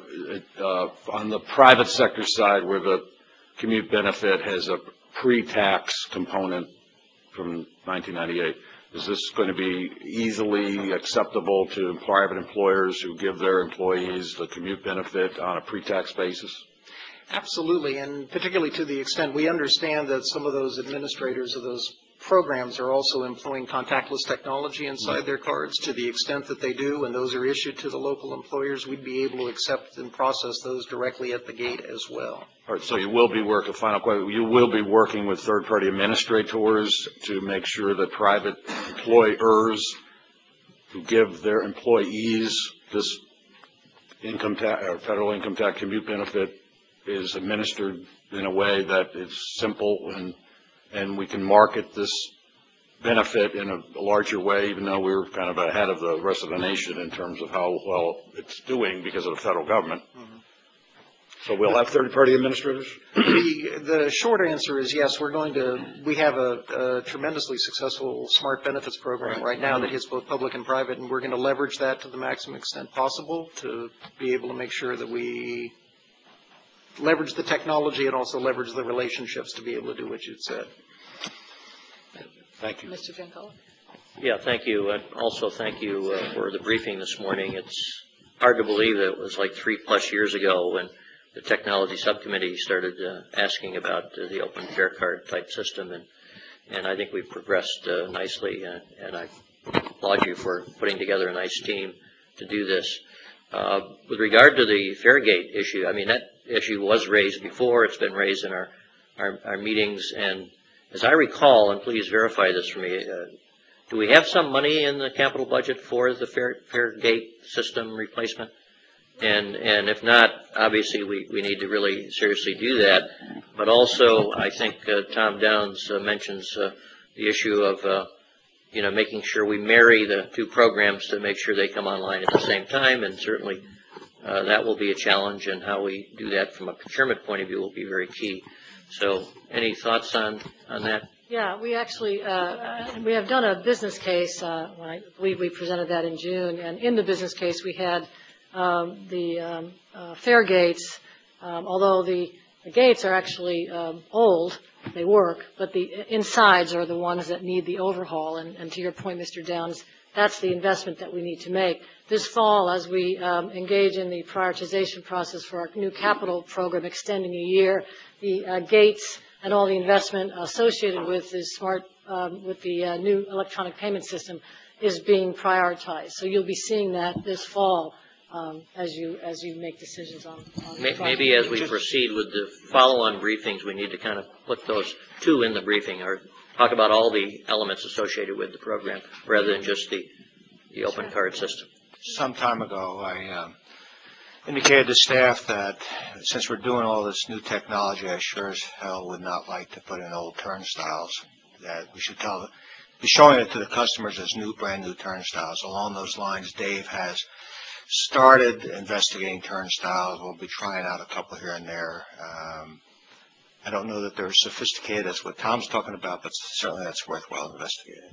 On the private sector side, where the commute benefit has a pre-tax component from 1998, is this going to be easily acceptable to private employers who give their employees the commute benefit on a pre-tax basis? Absolutely, and particularly to the extent we understand that some of those administrators of those programs are also employing contactless technology inside their cards. To the extent that they do, and those are issued to the local employers, we'd be able to accept and process those directly at the gate as well. All right, so you will be working, final question, you will be working with third-party administrators to make sure that private employers who give their employees this income tax or federal income tax commute benefit is administered in a way that is simple and we can market this benefit in a larger way, even though we're kind of ahead of the rest of the nation in terms of how well it's doing because of the federal government. So we'll have third-party administrators? The short answer is yes, we have a tremendously successful Smart Benefits program right now that hits both public and private, and we're going to leverage that to the maximum extent possible to be able to make sure that we leverage the technology and also leverage the relationships to be able to do what you said. Thank you. Mr. Giancola? Yeah, thank you. And also thank you for the briefing this morning. It's hard to believe that it was like 3+ years ago when the technology subcommittee started asking about the open fare card type system, and I think we've progressed nicely, and I applaud you for putting together a nice team to do this. With regard to the Fairgate issue, I mean, that issue was raised before. It's been raised in our meetings, and as I recall, and please verify this for me, do we have some money in the capital budget for the Fairgate system replacement? And if not, obviously we need to really seriously do that. But also, I think Tom Downs mentions the issue of making sure we marry the two programs to make sure they come online at the same time, and certainly that will be a challenge, and how we do that from a procurement point of view will be very key. So any thoughts on that? Yeah, we actually, we have done a business case. I believe we presented that in June, and in the business case we had the fare gates, although the gates are actually old, they work, but the insides are the ones that need the overhaul. And to your point, Mr. Downs, that's the investment that we need to make. This fall, as we engage in the prioritization process for our new capital program extending a year, the gates and all the investment associated with the new electronic payment system is being prioritized. So you'll be seeing that this fall as you make decisions on Maybe as we proceed with the follow-on briefings, we need to kind of put those two in the briefing, or talk about all the elements associated with the program rather than just the open card system. Some time ago, I indicated to staff that since we're doing all this new technology, I sure as hell would not like to put in old turnstiles, that we should be showing it to the customers as brand new turnstiles. Along those lines, Dave has started investigating turnstiles. We'll be trying out a couple here and there. I don't know that they're as sophisticated as what Tom's talking about, but certainly that's worthwhile investigating.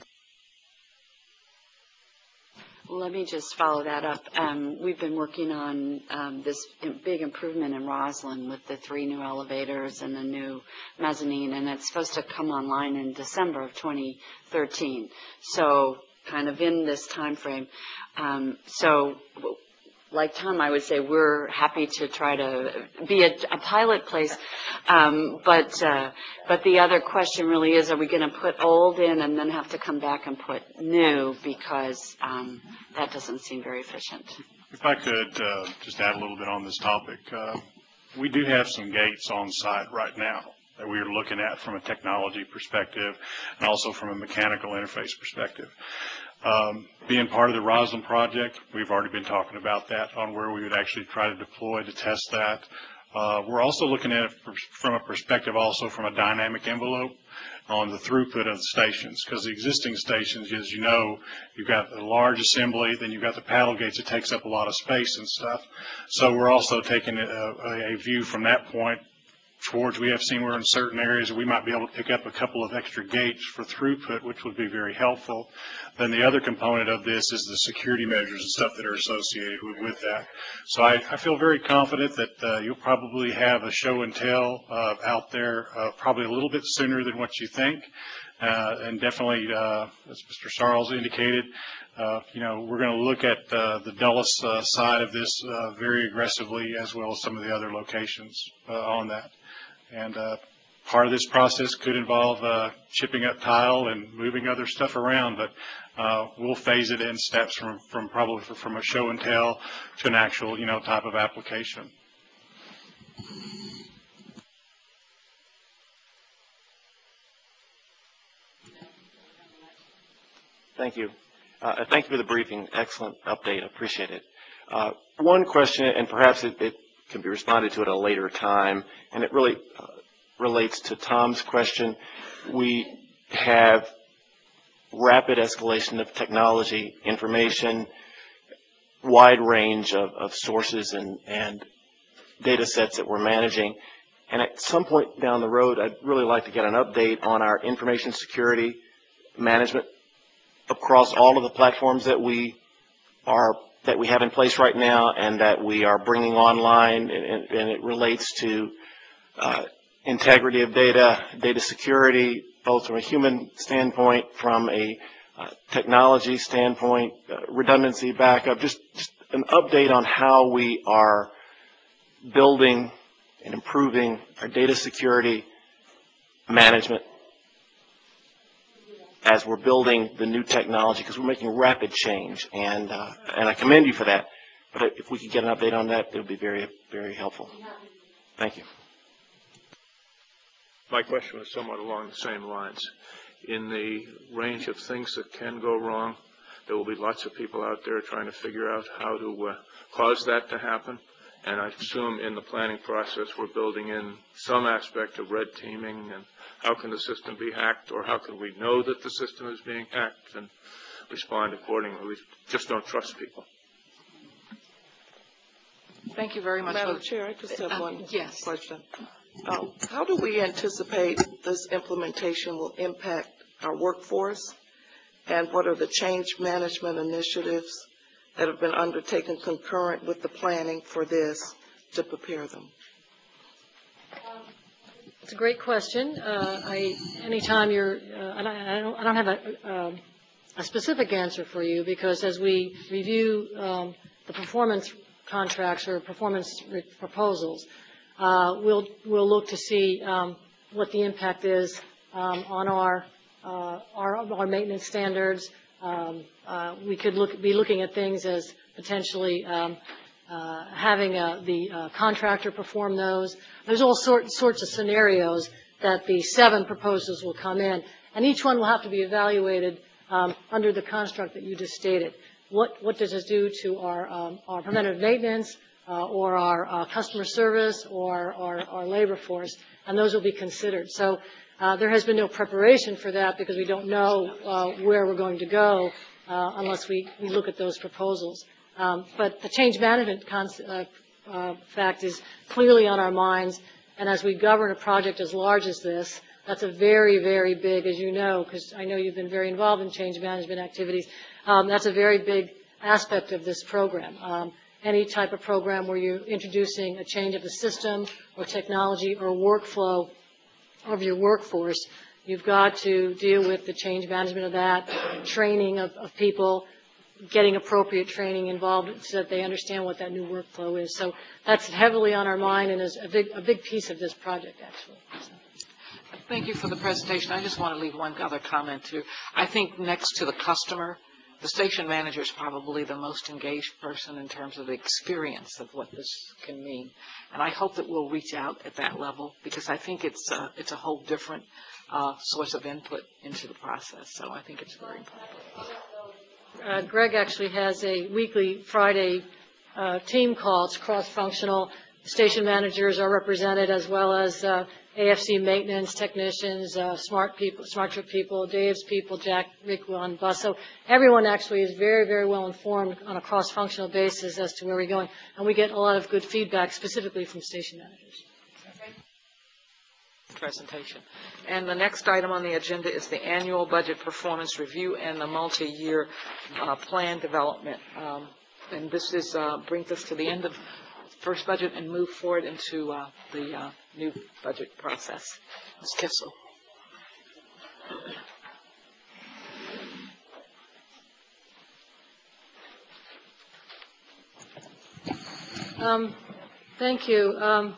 Let me just follow that up. We've been working on this big improvement in Roslyn with the 3 new elevators and the new mezzanine, and it's supposed to come online in December of 2013. So kind of in this time frame. So like Tom, I would say we're happy to try to be a pilot place. But the other question really is, are we going to put old in and then have to come back and put new? Because that doesn't seem very efficient. If I could just add a little bit on this topic. We do have some gates on site right now that we are looking at from a technology perspective and also from a mechanical interface perspective. Being part of the Roslyn project, we've already been talking about that on where we would actually try to deploy to test that. We're also looking at it from a perspective also from a dynamic envelope on the throughput of the stations, because the existing stations, as you know, you've got a large assembly, then you've got the paddle gates that takes up a lot of space and stuff. So we're also taking a view from that point towards, we have seen we're in certain areas we might be able to pick up a couple of extra gates for throughput, which would be very helpful. Then the other component of this is the security measures and stuff that are associated with that. So I feel very confident that you'll probably have a show and tell out there probably a little bit sooner than what you think. And definitely, as Mr. Sarles indicated, we're going to look at the Dulles side of this very aggressively, as well as some of the other locations on that. And part of this process could involve chipping up tile and moving other stuff around, but we'll phase it in steps from probably from a show and tell to an actual, type of application. Thank you. Thank you for the briefing. Excellent update. I appreciate it. One question, and perhaps it can be responded to at a later time, and it really relates to Tom's question. We have rapid escalation of technology, information, wide range of sources and data sets that we're managing. And at some point down the road, I'd really like to get an update on our information security management across all of the platforms that we have in place right now and that we are bringing online, and it relates to integrity of data, data security, both from a human standpoint, from a technology standpoint, redundancy, backup, just an update on how we are building and improving our data security management as we're building the new technology, because we're making rapid change, and I commend you for that. But if we could get an update on that, it would be very, very helpful. Thank you. My question was somewhat along the same lines. In the range of things that can go wrong, there will be lots of people out there trying to figure out how to cause that to happen. And I assume in the planning process we're building in some aspect of red teaming and how can the system be hacked, or how can we know that the system is being hacked and respond accordingly. We just don't trust people. Thank you very much. Madam Chair, I just have one yes. question. How do we anticipate this implementation will impact our workforce, and what are the change management initiatives that have been undertaken concurrent with the planning for this to prepare them? It's a great question. Anytime you're, I don't have a specific answer for you, because as we review the performance contracts or performance proposals, we'll look to see what the impact is on our maintenance standards. We could be looking at things as potentially having the contractor perform those. There's all sorts of scenarios that the 7 proposals will come in, and each one will have to be evaluated under the construct that you just stated. What does this do to our preventative maintenance, or our customer service, or our labor force? And those will be considered. So there has been no preparation for that, because we don't know where we're going to go unless we look at those proposals. But the change management fact is clearly on our minds, and as we govern a project as large as this, that's a very, very big, as you know, because I know you've been very involved in change management activities, that's a very big aspect of this program. Any type of program where you're introducing a change of the system or technology or workflow of your workforce, you've got to deal with the change management of that, training of people, getting appropriate training involved so that they understand what that new workflow is. So that's heavily on our mind and is a big piece of this project, actually. So. Thank you for the presentation. I just want to leave one other comment, too. I think next to the customer, the station manager is probably the most engaged person in terms of the experience of what this can mean. And I hope that we'll reach out at that level, because I think it's a whole different source of input into the process. So I think it's very important. Greg actually has a weekly Friday team call. It's cross-functional. Station managers are represented, as well as AFC maintenance technicians, smart trip people, Dave's people, Jack, Rick on bus. So everyone actually is very, very well informed on a cross-functional basis as to where we're going. And we get a lot of good feedback specifically from station managers. Presentation. And the next item on the agenda is the annual budget performance review and the multi-year plan development. And this is brings us to the end of first budget and move forward into the new budget process. Ms. Kissel. Thank you.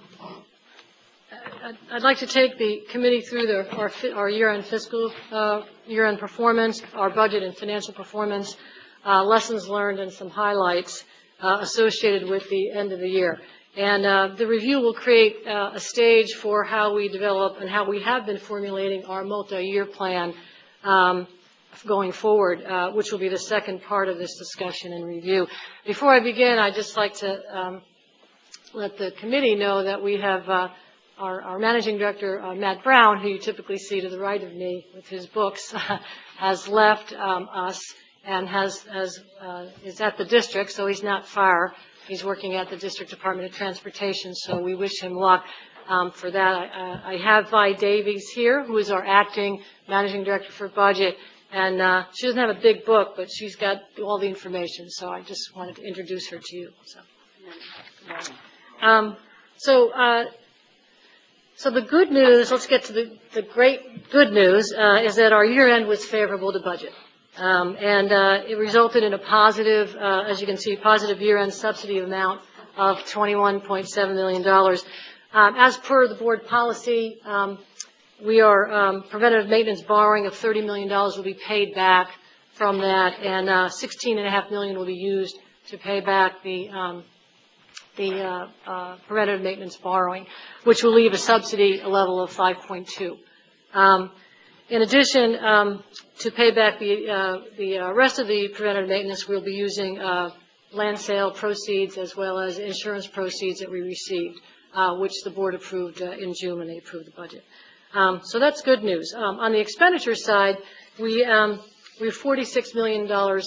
I'd like to take the committee through our year-end fiscal year-end performance, our budget and financial performance, lessons learned, and some highlights associated with the end of the year. And the review will create a stage for how we develop and how we have been formulating our multi-year plan going forward, which will be the second part of this discussion and review. Before I begin, I'd just like to let the committee know that we have our managing director, Matt Brown, who you typically see to the right of me with his books, has left us. and is at the district, so he's not far. He's working at the District Department of Transportation, so we wish him luck for that. I have Vi Davies here, who is our acting managing director for budget, and she doesn't have a big book, but she's got all the information, so I just wanted to introduce her to you. So the good news, let's get to the great good news, is that our year end was favorable to budget. And it resulted in a positive, as you can see, positive year end subsidy amount of $21.7 million. As per the board policy, we are preventative maintenance borrowing of $30 million will be paid back from that, and $16.5 million will be used to pay back the preventative maintenance borrowing, which will leave a subsidy level of 5.2. In addition, to pay back the rest of the preventative maintenance, we'll be using land sale proceeds as well as insurance proceeds that we received, which the board approved in June when they approved the budget. So that's good news. On the expenditure side, we're $46 million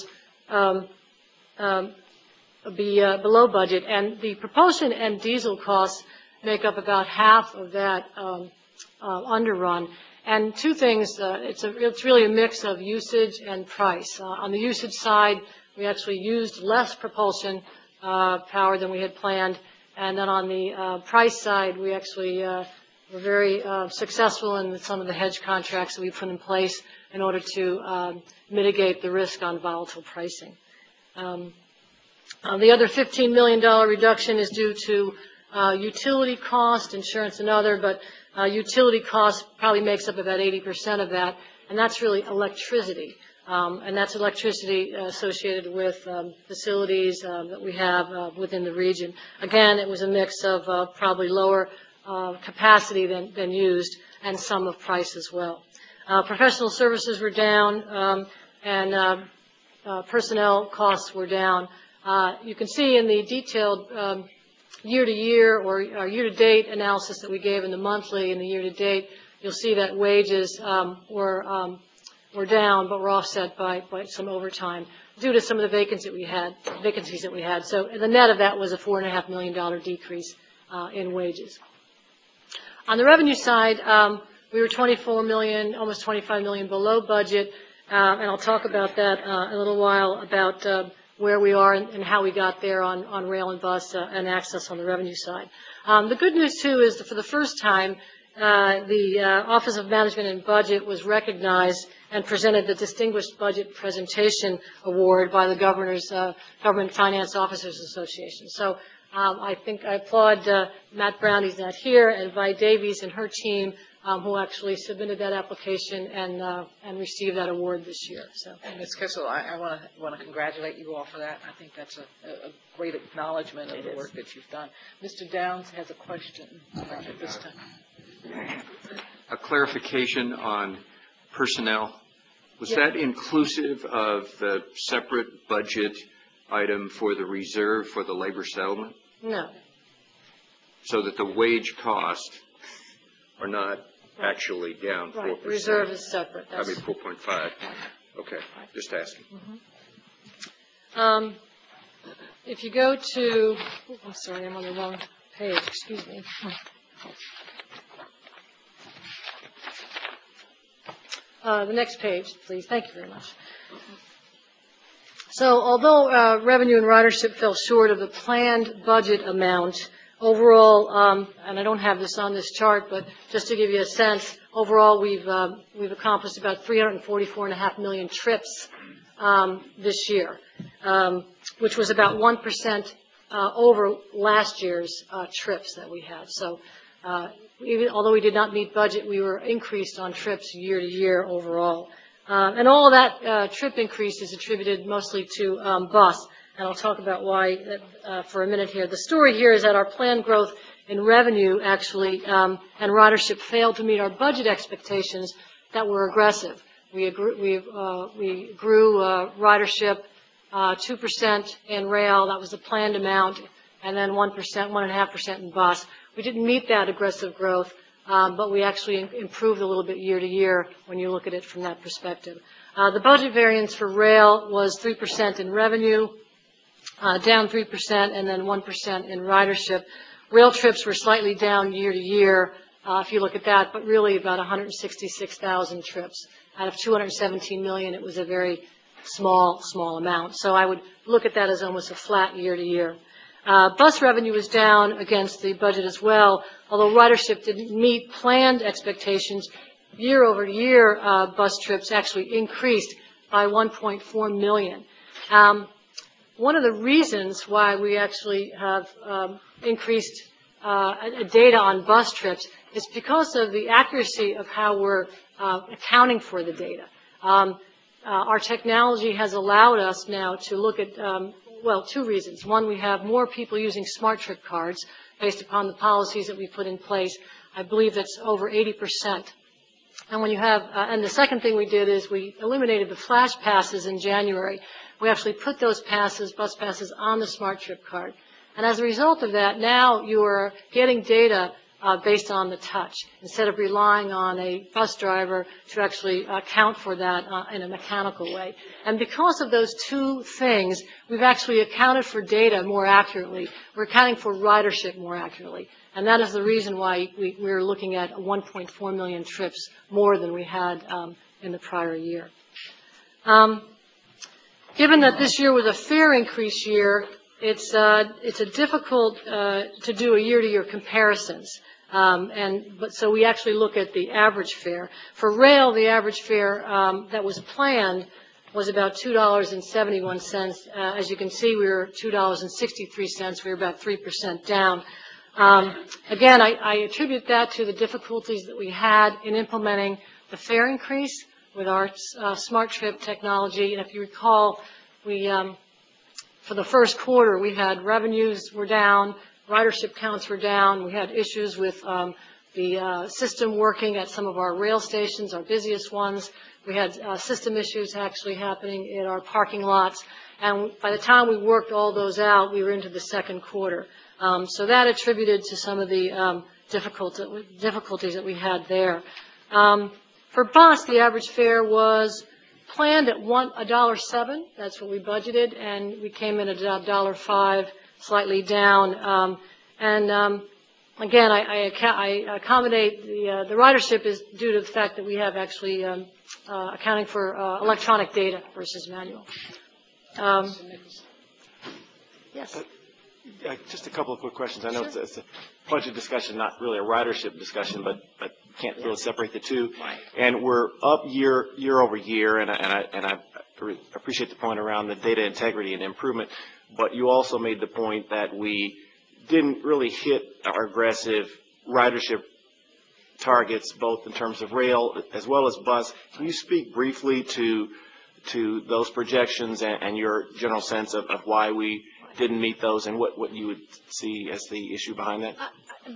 below budget, and the propulsion and diesel costs make up about half of that underrun. And two things, it's really a mix of usage and price. On the usage side, we actually used less propulsion power than we had planned, and then on the price side, we actually were very successful in some of the hedge contracts that we put in place in order to mitigate the risk on volatile pricing. The other $15 million reduction is due to utility cost, insurance, and other, but utility cost probably makes up about 80% of that, and that's really electricity. And that's electricity associated with facilities that we have within the region. Again, it was a mix of probably lower capacity than used, and some of price as well. Professional services were down, and personnel costs were down. You can see in the detailed year-to-year or year-to-date analysis that we gave in the monthly and the year-to-date, you'll see that wages were down, but were offset by some overtime due to some of the vacancies that we had. So the net of that was a $4.5 million decrease in wages. On the revenue side, we were $24 million, almost $25 million below budget, and I'll talk about that in a little while, about where we are and how we got there on rail and bus and access on the revenue side. The good news, too, is that for the first time, the Office of Management and Budget was recognized and presented the Distinguished Budget Presentation Award by the Government Finance Officers Association. So I think I applaud Matt Brown, he's not here, and Vi Davies and her team, who actually submitted that application and received that award this year. So, Ms. Kissel, I want to congratulate you all for that. I think that's a great acknowledgement of the work that you've done. Mr. Downs has a question at this time. A clarification on personnel. Was that inclusive of the separate budget item for the reserve for the labor settlement? No. So that the wage costs are not actually down 4%. Right, the reserve is separate. I mean 4.5. Okay, just asking. If you go to, I'm sorry, I'm on the wrong page, excuse me. The next page, please. Thank you very much. So although revenue and ridership fell short of the planned budget amount, overall, and I don't have this on this chart, but just to give you a sense, overall we've accomplished about 344.5 million trips this year, which was about 1% over last year's trips that we had. So although we did not meet budget, we were increased on trips year to year overall. And all of that trip increase is attributed mostly to bus. And I'll talk about why for a minute here. The story here is that our planned growth in revenue actually and ridership failed to meet our budget expectations that were aggressive. We grew ridership 2% in rail. That was the planned amount, and then 1.5% in bus. We didn't meet that aggressive growth, but we actually improved a little bit year to year when you look at it from that perspective. The budget variance for rail was 3% in revenue, down 3%, and then 1% in ridership. Rail trips were slightly down year to year, if you look at that, but really about 166,000 trips. Out of 217 million, it was a very small amount. So I would look at that as almost a flat year to year. Bus revenue was down against the budget as well, although ridership didn't meet planned expectations. Year over year, bus trips actually increased by 1.4 million. One of the reasons why we actually have increased data on bus trips is because of the accuracy of how we're accounting for the data. Our technology has allowed us now to look at, well, two reasons. One, we have more people using Smart Trip cards based upon the policies that we put in place. I believe that's over 80%. And when you have, and the second thing we did is we eliminated the flash passes in January. We actually put those passes, bus passes, on the Smart Trip card. And as a result of that, now you are getting data based on the touch, instead of relying on a bus driver to actually account for that in a mechanical way. And because of those two things, we've actually accounted for data more accurately. We're accounting for ridership more accurately. And that is the reason why we're looking at 1.4 million trips more than we had in the prior year. Given that this year was a fare increase year, it's difficult to do a year-to-year comparisons. But so we actually look at the average fare. For rail, the average fare that was planned was about $2.71. As you can see, we were $2.63. We were about 3% down. Again, I attribute that to the difficulties that we had in implementing the fare increase with our Smart Trip technology. And if you recall, we for the first quarter, we had revenues were down, ridership counts were down. We had issues with the system working at some of our rail stations, our busiest ones. We had system issues actually happening in our parking lots. And by the time we worked all those out, we were into the second quarter. So that attributed to some of the difficulties that we had there. For bus, the average fare was planned at $1.07. That's what we budgeted, and we came in at $1.05, slightly down. Again, I accommodate the ridership is due to the fact that we have actually accounting for electronic data versus manual. Yes. Just a couple of quick questions. I know it's a budget discussion, not really a ridership discussion, but can't really separate the two. And we're up year over year, and I appreciate the point around the data integrity and improvement. But you also made the point that we didn't really hit our aggressive ridership targets, both in terms of rail as well as bus. Can you speak briefly to those projections and your general sense of why we didn't meet those, and what you would see as the issue behind that?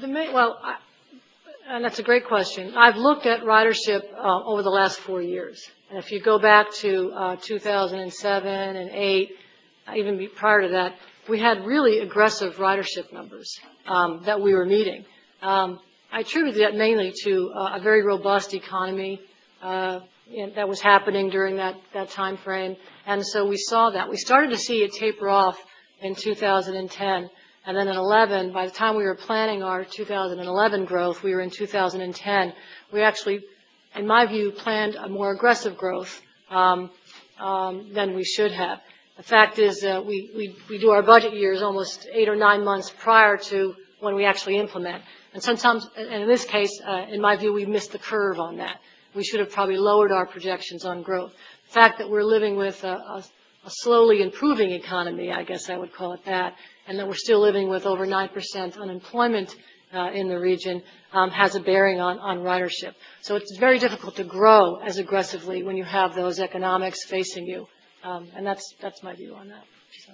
And that's a great question. I've looked at ridership over the last 4 years. And if you go back to 2007 and 2008, even prior to that, we had really aggressive ridership numbers that we were meeting. I attribute that mainly to a very robust economy that was happening during that time frame. And so we saw that. We started to see it taper off in 2010. And then in 11, by the time we were planning our 2011 growth, we were in 2010. We actually, in my view, planned a more aggressive growth than we should have. The fact is we do our budget years almost 8 or 9 months prior to when we actually implement. And sometimes, and in this case, in my view, we missed the curve on that. We should have probably lowered our projections on growth. The fact that we're living with a slowly improving economy, I guess I would call it that, and that we're still living with over 9% unemployment in the region has a bearing on ridership. So it's very difficult to grow as aggressively when you have those economics facing you. And that's my view on that.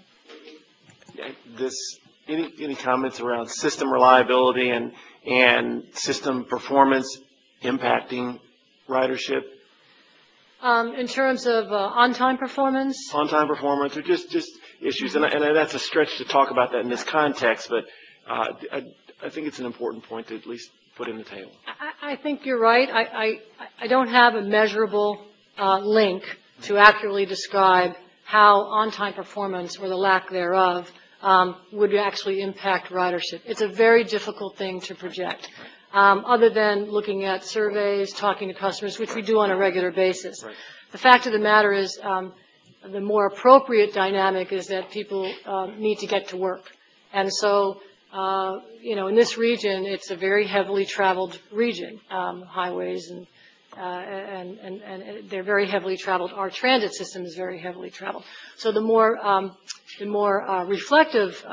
So. Any comments around system reliability and system performance impacting ridership? In terms of on-time performance? On-time performance, or just issues, and that's a stretch to talk about that in this context, but I think it's an important point to at least put in the table. I think you're right. I don't have a measurable link to accurately describe how on-time performance or the lack thereof would actually impact ridership. It's a very difficult thing to project, other than looking at surveys, talking to customers, which we do on a regular basis. Right. The fact of the matter is, the more appropriate dynamic is that people need to get to work. And so, in this region, it's a very heavily traveled region, highways and they're very heavily traveled. Our transit system is very heavily traveled. So the more reflective,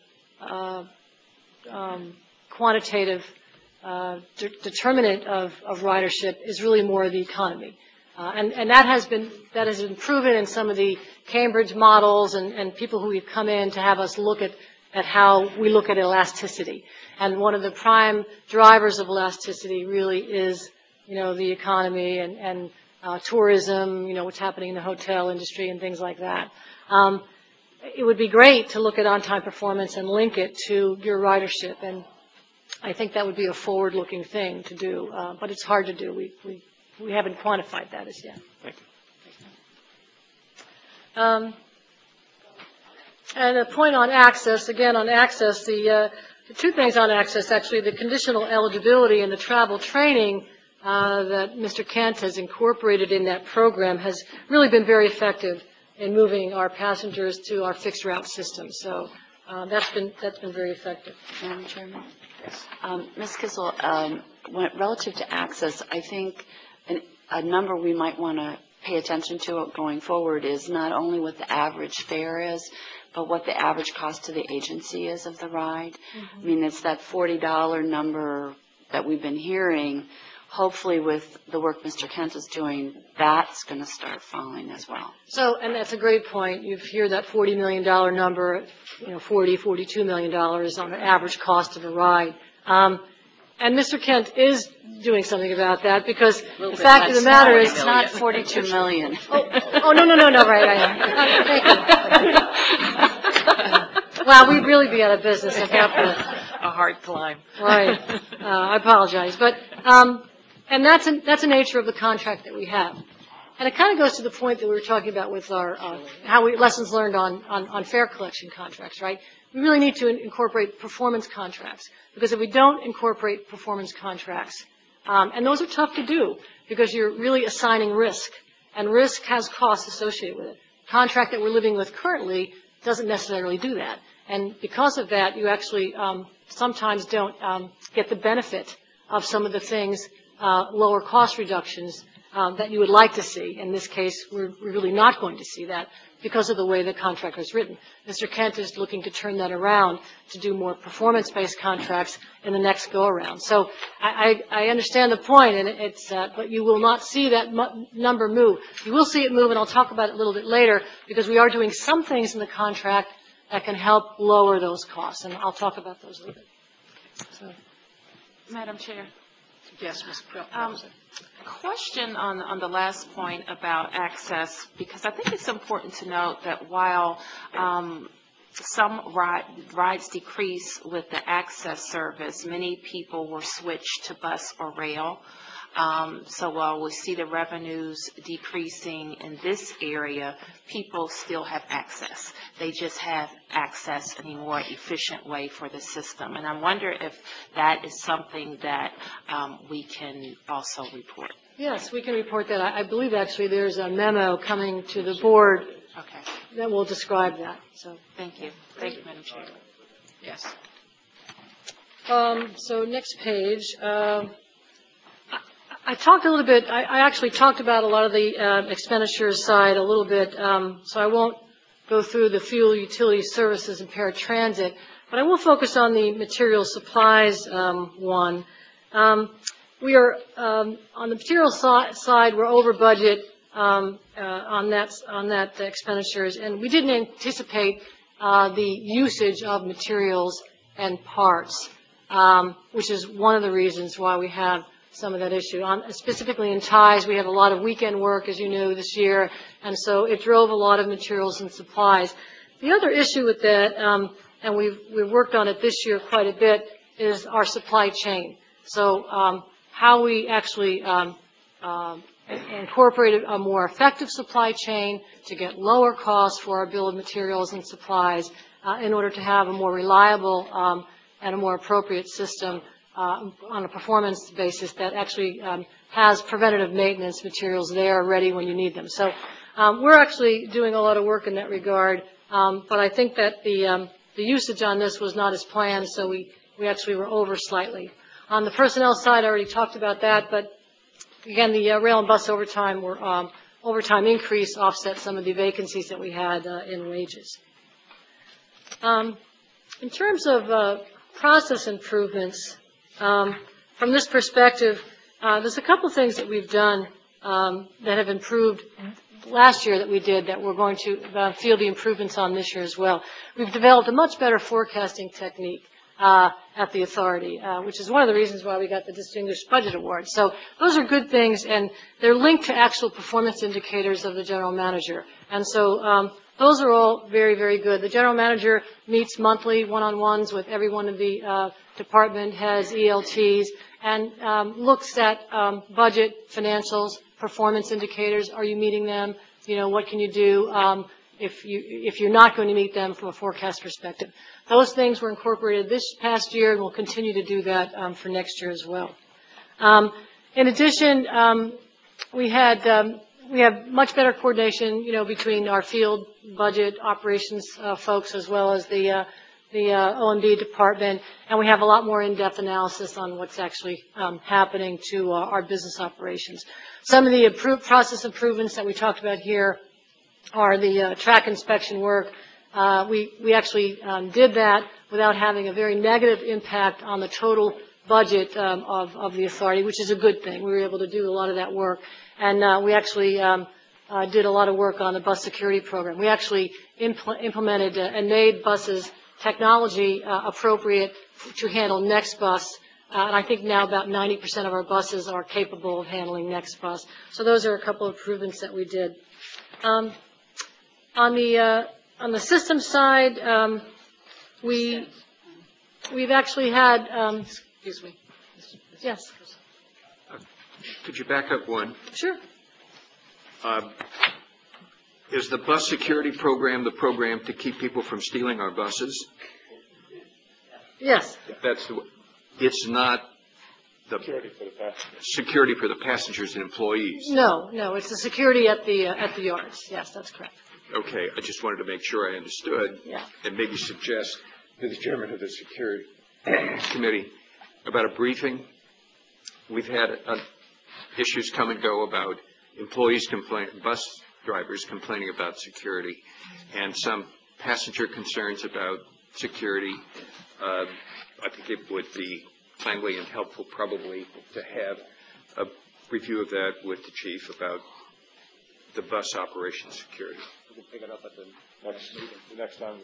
quantitative determinant of ridership is really more the economy. And that has been proven in some of the Cambridge models and people who have come in to have us look at how we look at elasticity. And one of the prime drivers of elasticity really is, the economy and tourism, what's happening in the hotel industry and things like that. It would be great to look at on-time performance and link it to your ridership, and I think that would be a forward-looking thing to do, but it's hard to do. We haven't quantified that as yet. Thank you. And a point on access, again on access, the two things on access, actually, the conditional eligibility and the travel training that Mr. Kent has incorporated in that program has really been very effective in moving our passengers to our fixed route system. So that's been very effective. Madam Chairman? Yes. Ms. Kissel, relative to access, I think a number we might want to pay attention to going forward is not only what the average fare is, but what the average cost to the agency is of the ride. Mm-hmm. I mean, it's that $40 number that we've been hearing. Hopefully with the work Mr. Kent is doing, that's going to start falling as well. So, and that's a great point. You hear that $40 million number, $42 million on the average cost of a ride. And Mr. Kent is doing something about that because the fact of the matter is it's not $42 million. No, right. Thank you. Wow, we'd really be out of business at that point. A hard climb. Right. I apologize. But, and that's the nature of the contract that we have. And it kind of goes to the point that we were talking about with our, lessons learned on fare collection contracts, right? We really need to incorporate performance contracts, because if we don't incorporate performance contracts, and those are tough to do because you're really assigning risk, and risk has costs associated with it. The contract that we're living with currently doesn't necessarily do that. And because of that, you actually sometimes don't get the benefit of some of the things, lower cost reductions that you would like to see. In this case, we're really not going to see that because of the way the contract was written. Mr. Kent is looking to turn that around to do more performance-based contracts in the next go-around. So I understand the point, and but you will not see that number move. You will see it move, and I'll talk about it a little bit later, because we are doing some things in the contract that can help lower those costs, and I'll talk about those a little bit. So. Madam Chair. Yes, Ms. Question on the last point about access, because I think it's important to note that while some rides decrease with the access service, many people were switched to bus or rail. So while we see the revenues decreasing in this area, people still have access. They just have access in a more efficient way for the system. And I wonder if that is something that we can also report. Yes, we can report that. I believe actually there's a memo coming to the board that will describe that. So thank you. Thank you, Madam Chair. Yes. So next page. I talked a little bit, I actually talked about a lot of the expenditures side a little bit, so I won't go through the fuel, utility services, and paratransit, but I will focus on the material supplies one. We are, on the material side, we're over budget on that expenditures, and we didn't anticipate the usage of materials and parts, which is one of the reasons why we have some of that issue. Specifically in ties, we have a lot of weekend work, as you know, this year, and so it drove a lot of materials and supplies. The other issue with that, and we've worked on it this year quite a bit, is our supply chain. So how we actually incorporated a more effective supply chain to get lower costs for our bill of materials and supplies in order to have a more reliable and a more appropriate system on a performance basis that actually has preventative maintenance materials there ready when you need them. So we're actually doing a lot of work in that regard, but I think that the usage on this was not as planned, so we actually were over slightly. On the personnel side, I already talked about that, but again, the rail and bus overtime increase offset some of the vacancies that we had in wages. In terms of process improvements, from this perspective, there's a couple things that we've done that have improved last year that we did that we're going to feel the improvements on this year as well. We've developed a much better forecasting technique at the authority, which is one of the reasons why we got the Distinguished Budget Award. So those are good things, and they're linked to actual performance indicators of the general manager. And so those are all very, very good. The general manager meets monthly one-on-ones with every one of the department heads, ELTs, and looks at budget, financials, performance indicators. Are you meeting them? You know, what can you do if you're not going to meet them from a forecast perspective? Those things were incorporated this past year, and we'll continue to do that for next year as well. In addition, we have much better coordination, you know, between our field budget operations folks as well as the O&B department, and we have a lot more in-depth analysis on what's actually happening to our business operations. Some of the process improvements that we talked about here are the track inspection work. We actually did that without having a very negative impact on the total budget of the authority, which is a good thing. We were able to do a lot of that work. And we actually did a lot of work on the bus security program. We actually implemented and made buses technology appropriate to handle NextBus. And I think now about 90% of our buses are capable of handling NextBus. So those are a couple of improvements that we did. On the system side, we've actually had, excuse me. Yes. Could you back up one? Sure. Is the bus security program the program to keep people from stealing our buses? Yes. It's not the security for the passengers. security for the passengers and employees. No, it's the security at the yards. Yes, that's correct. Okay, I just wanted to make sure I understood. Yeah. And maybe suggest to the chairman of the security committee about a briefing. We've had issues come and go about employees bus drivers complaining about security, and some passenger concerns about security. I think it would be timely and helpful probably to have a review of that with the chief about the bus operation security. We can pick it up at the next meeting, the next time.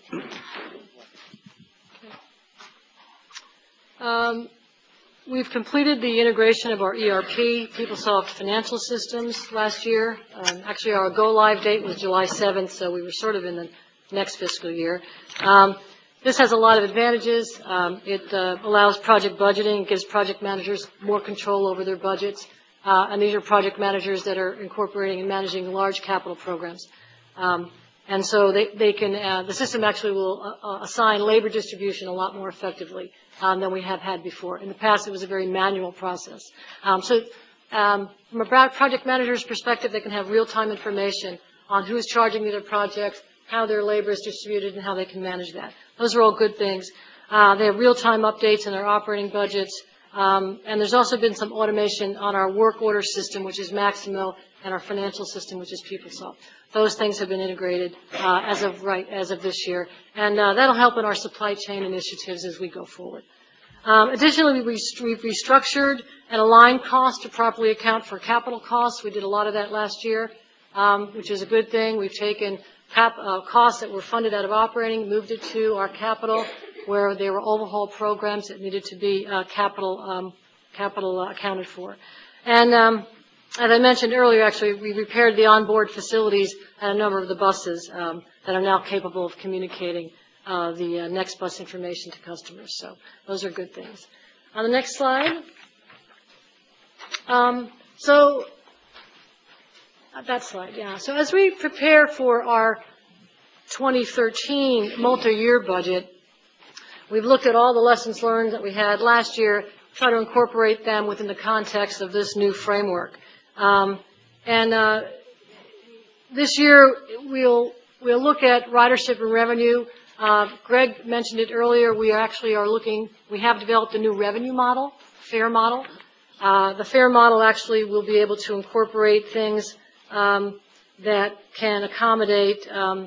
We've completed the integration of our ERP, PeopleSoft financial systems last year. Actually, our go-live date was July 7th, so we were sort of in the next fiscal year. This has a lot of advantages. It allows project budgeting, gives project managers more control over their budgets, and these are project managers that are incorporating and managing large capital programs. And so they can, the system actually will assign labor distribution a lot more effectively than we have had before. In the past, it was a very manual process. So from a project manager's perspective, they can have real-time information on who's charging their projects, how their labor is distributed, and how they can manage that. Those are all good things. They have real-time updates in their operating budgets. And there's also been some automation on our work order system, which is Maximo, and our financial system, which is PeopleSoft. Those things have been integrated as of this year, and that'll help in our supply chain initiatives as we go forward. Additionally, we've restructured and aligned costs to properly account for capital costs. We did a lot of that last year, which is a good thing. We've taken costs that were funded out of operating, moved it to our capital, where they were overhaul programs that needed to be capital accounted for. And as I mentioned earlier, actually, we repaired the onboard facilities at a number of the buses that are now capable of communicating the next bus information to customers. So those are good things. On the next slide. So That slide, yeah. So as we prepare for our 2013 multi-year budget, we've looked at all the lessons learned that we had last year, try to incorporate them within the context of this new framework. This year, we'll look at ridership and revenue. Greg mentioned it earlier. We have developed a new revenue model, fare model. The fare model actually will be able to incorporate things that can accommodate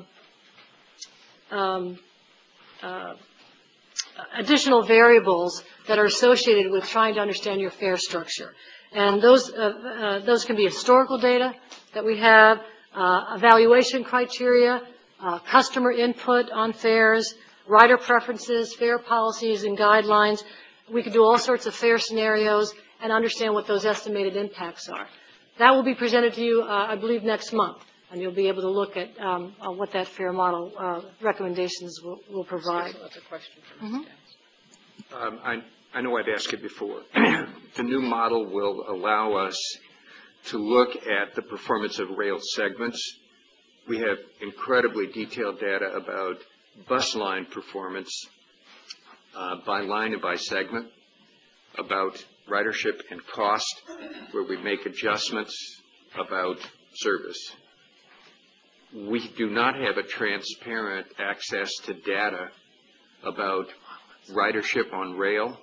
additional variables that are associated with trying to understand your fare structure. And those can be historical data that we have, evaluation criteria, customer input on fares, rider preferences, fare policies and guidelines. We could do all sorts of fare scenarios and understand what those estimated impacts are. That will be presented to you, I believe, next month, and you'll be able to look at what that fare model recommendations will provide. That's a question for Ms. Downs. I know I've asked it before. The new model will allow us to look at the performance of rail segments. We have incredibly detailed data about bus line performance by line and by segment, about ridership and cost, where we make adjustments about service. We do not have a transparent access to data about ridership on rail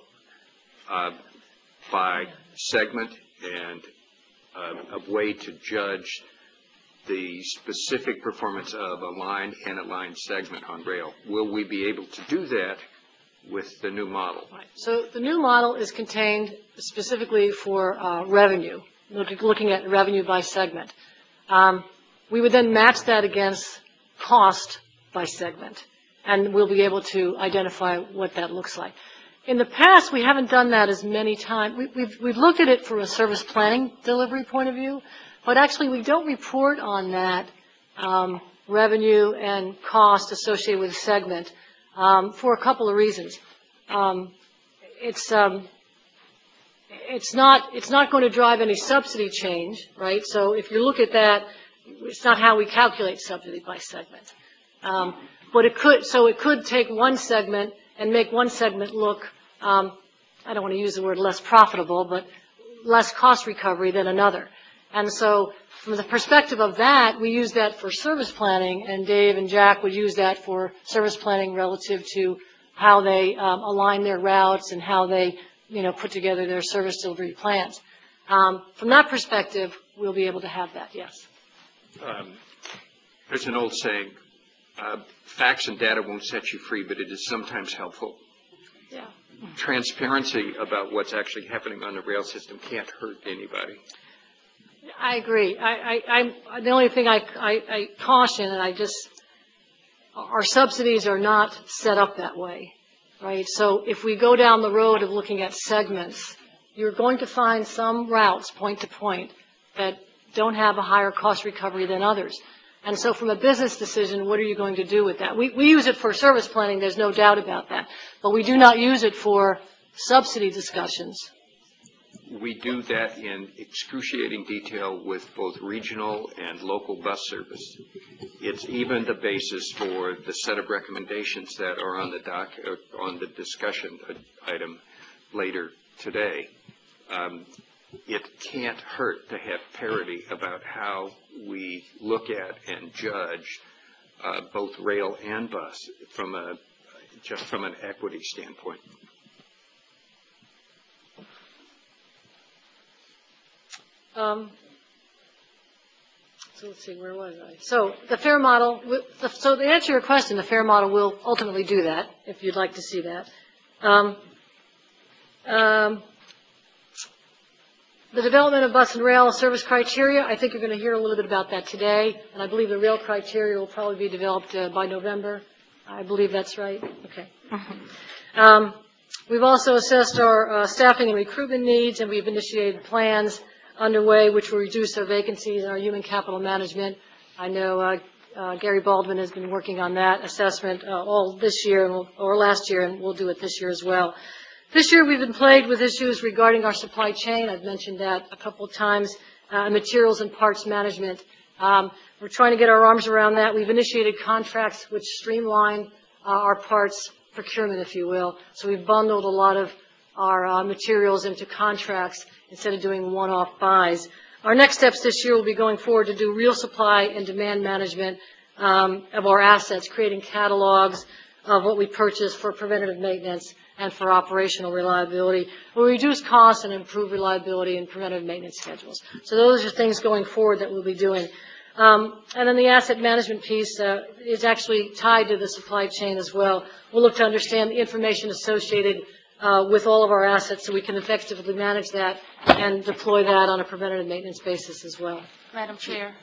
by segment and a way to judge the specific performance of a line and a line segment on rail. Will we be able to do that with the new model? Right. So the new model is contained specifically for revenue, looking at revenue by segment. We would then match that against cost by segment, and we'll be able to identify what that looks like. In the past, we haven't done that as many times. We've looked at it from a service planning delivery point of view, but actually we don't report on that revenue and cost associated with a segment for a couple of reasons. It's not going to drive any subsidy change, right? So if you look at that, it's not how we calculate subsidy by segment. But it could take one segment and make one segment look, I don't want to use the word less profitable, but less cost recovery than another. And so from the perspective of that, we use that for service planning, and Dave and Jack would use that for service planning relative to how they align their routes and how they, put together their service delivery plans. From that perspective, we'll be able to have that, yes. There's an old saying, facts and data won't set you free, but it is sometimes helpful. Yeah. Transparency about what's actually happening on the rail system can't hurt anybody. I agree. The only thing I caution, and our subsidies are not set up that way, right? So if we go down the road of looking at segments, you're going to find some routes point to point that don't have a higher cost recovery than others. And so from a business decision, what are you going to do with that? We use it for service planning, there's no doubt about that. But we do not use it for subsidy discussions. We do that in excruciating detail with both regional and local bus service. It's even the basis for the set of recommendations that are on the discussion item later today. It can't hurt to have parity about how we look at and judge both rail and bus just from an equity standpoint. So let's see, where was I? So the fare model, so to answer your question, the fare model will ultimately do that, if you'd like to see that. The development of bus and rail service criteria, I think you're going to hear a little bit about that today, and I believe the rail criteria will probably be developed by November. I believe that's right. Okay. We've also assessed our staffing and recruitment needs, and we've initiated plans underway which will reduce our vacancies in our human capital management. I know Gary Baldwin has been working on that assessment all this year or last year, and we'll do it this year as well. This year we've been plagued with issues regarding our supply chain. I've mentioned that a couple of times. materials and parts management. We're trying to get our arms around that. We've initiated contracts which streamline our parts procurement, if you will. So we've bundled a lot of our materials into contracts instead of doing one-off buys. Our next steps this year will be going forward to do real supply and demand management of our assets, creating catalogs of what we purchase for preventative maintenance and for operational reliability. We'll reduce costs and improve reliability and preventive maintenance schedules. So those are things going forward that we'll be doing. And then the asset management piece is actually tied to the supply chain as well. We'll look to understand the information associated with all of our assets so we can effectively manage that and deploy that on a preventative maintenance basis as well. Madam Chair.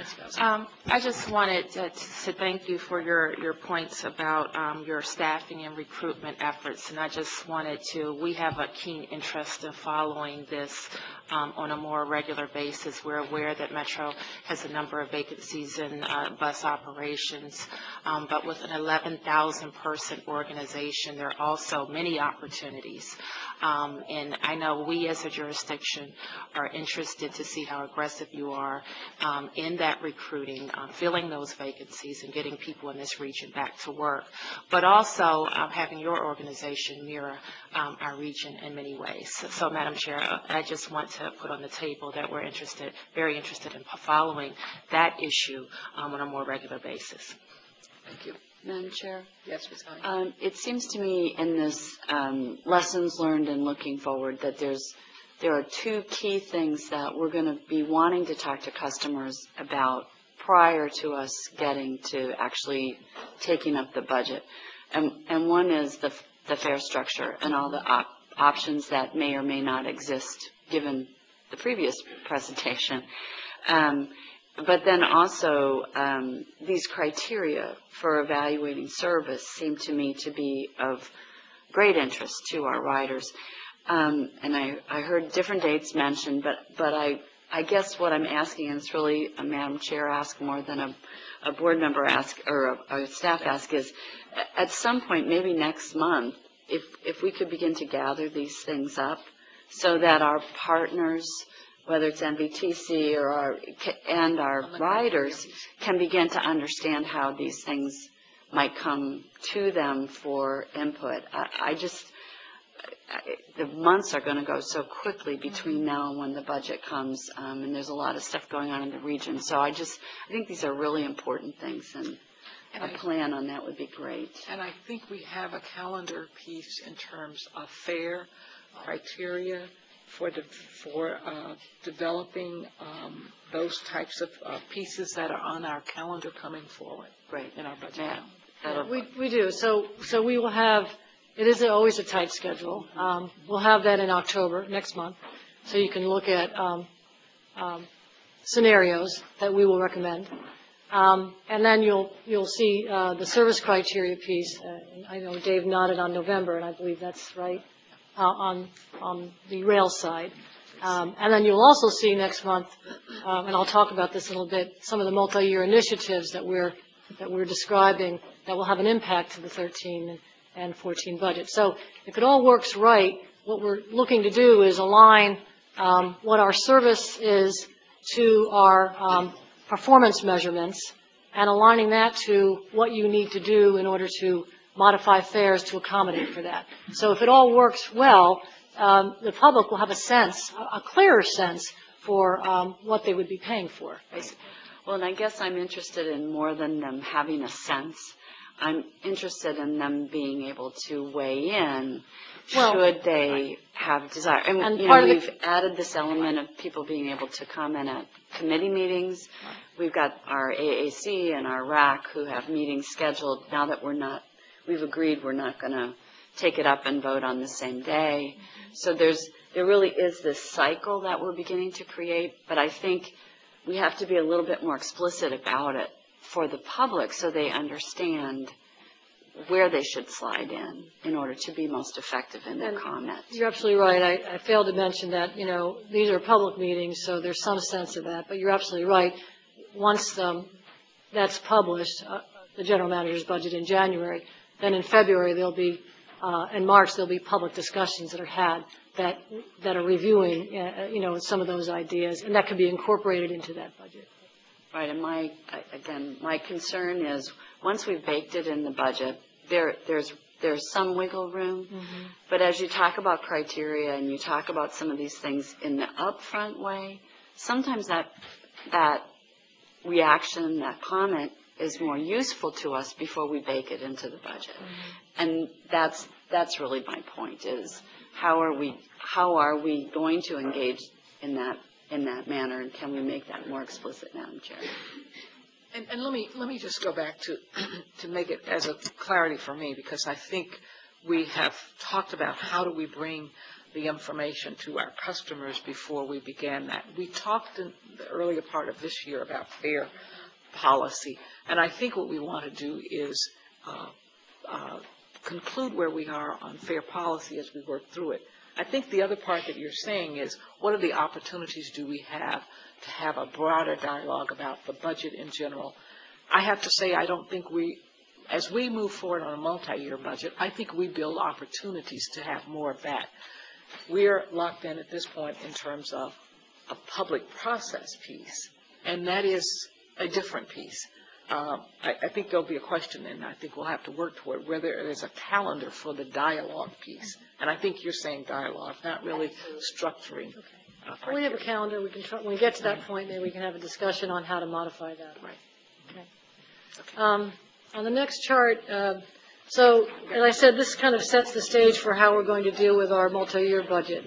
I just wanted to thank you for your points about your staffing and recruitment efforts, and I just wanted to, we have a keen interest in following this on a more regular basis. We're aware that Metro has a number of vacancies in bus operations, but with an 11,000 person organization, there are also many opportunities. And I know we as a jurisdiction are interested to see how aggressive you are in that recruiting, filling those vacancies and getting people in this region back to work, but also having your organization mirror our region in many ways. So, Madam Chair, I just want to put on the table that we're interested, very interested in following that issue on a more regular basis. Thank you. Madam Chair? Yes, Ms. Hyde. It seems to me in this lessons learned and looking forward that there are two key things that we're going to be wanting to talk to customers about prior to us getting to actually taking up the budget. And one is the fare structure and all the options that may or may not exist given the previous presentation. But then also, these criteria for evaluating service seem to me to be of great interest to our riders. And I heard different dates mentioned, but I guess what I'm asking, and it's really a Madam Chair ask more than a board member ask or a staff ask, is at some point, maybe next month, if we could begin to gather these things up so that our partners, whether it's MVTC or our riders, can begin to understand how these things might come to them for input. The months are going to go so quickly between now and when the budget comes, and there's a lot of stuff going on in the region. So I think these are really important things, and a plan on that would be great. And I think we have a calendar piece in terms of fare criteria for developing those types of pieces that are on our calendar coming forward. Right. In our budget. Yeah, we do. So we will have, it is always a tight schedule. We'll have that in October, next month, so you can look at scenarios that we will recommend. And then you'll see the service criteria piece. I know Dave nodded on November, and I believe that's right, on the rail side. And then you'll also see next month, and I'll talk about this in a little bit, some of the multi-year initiatives that we're describing that will have an impact to the 13 and 14 budget. So if it all works right, what we're looking to do is align what our service is to our performance measurements and aligning that to what you need to do in order to modify fares to accommodate for that. So if it all works well, the public will have a clearer sense for what they would be paying for, basically. Well, and I guess I'm interested in more than them having a sense. I'm interested in them being able to weigh in should they have desire. And we've added this element of people being able to comment at committee meetings. We've got our AAC and our RAC who have meetings scheduled now that we've agreed we're not going to take it up and vote on the same day. So there really is this cycle that we're beginning to create, but I think we have to be a little bit more explicit about it for the public so they understand where they should slide in order to be most effective in their comments. You're absolutely right. I failed to mention that, these are public meetings, so there's some sense of that, but you're absolutely right. Once that's published, the general manager's budget in January, then in February in March there'll be public discussions that are had that are reviewing, some of those ideas, and that could be incorporated into that budget. Right, and my concern is, once we've baked it in the budget, there's some wiggle room, but as you talk about criteria and you talk about some of these things in the upfront way, sometimes that reaction, that comment is more useful to us before we bake it into the budget. And that's really my point, is how are we going to engage in that manner, and can we make that more explicit, Madam Chair? And let me just go back to make it as a clarity for me, because I think we have talked about how do we bring the information to our customers before we began that. We talked in the earlier part of this year about fair policy, and I think what we want to do is conclude where we are on fair policy as we work through it. I think the other part that you're saying is, what are the opportunities do we have to have a broader dialogue about the budget in general? I have to say, I don't think as we move forward on a multi-year budget, I think we build opportunities to have more of that. We're locked in at this point in terms of a public process piece, and that is a different piece. I think there'll be a question, and I think we'll have to work toward whether there's a calendar for the dialogue piece. And I think you're saying dialogue, not really structuring. Well, we have a calendar. We can when we get to that point, maybe we can have a discussion on how to modify that. Right. Okay. On the next chart, so as I said, this kind of sets the stage for how we're going to deal with our multi-year budget.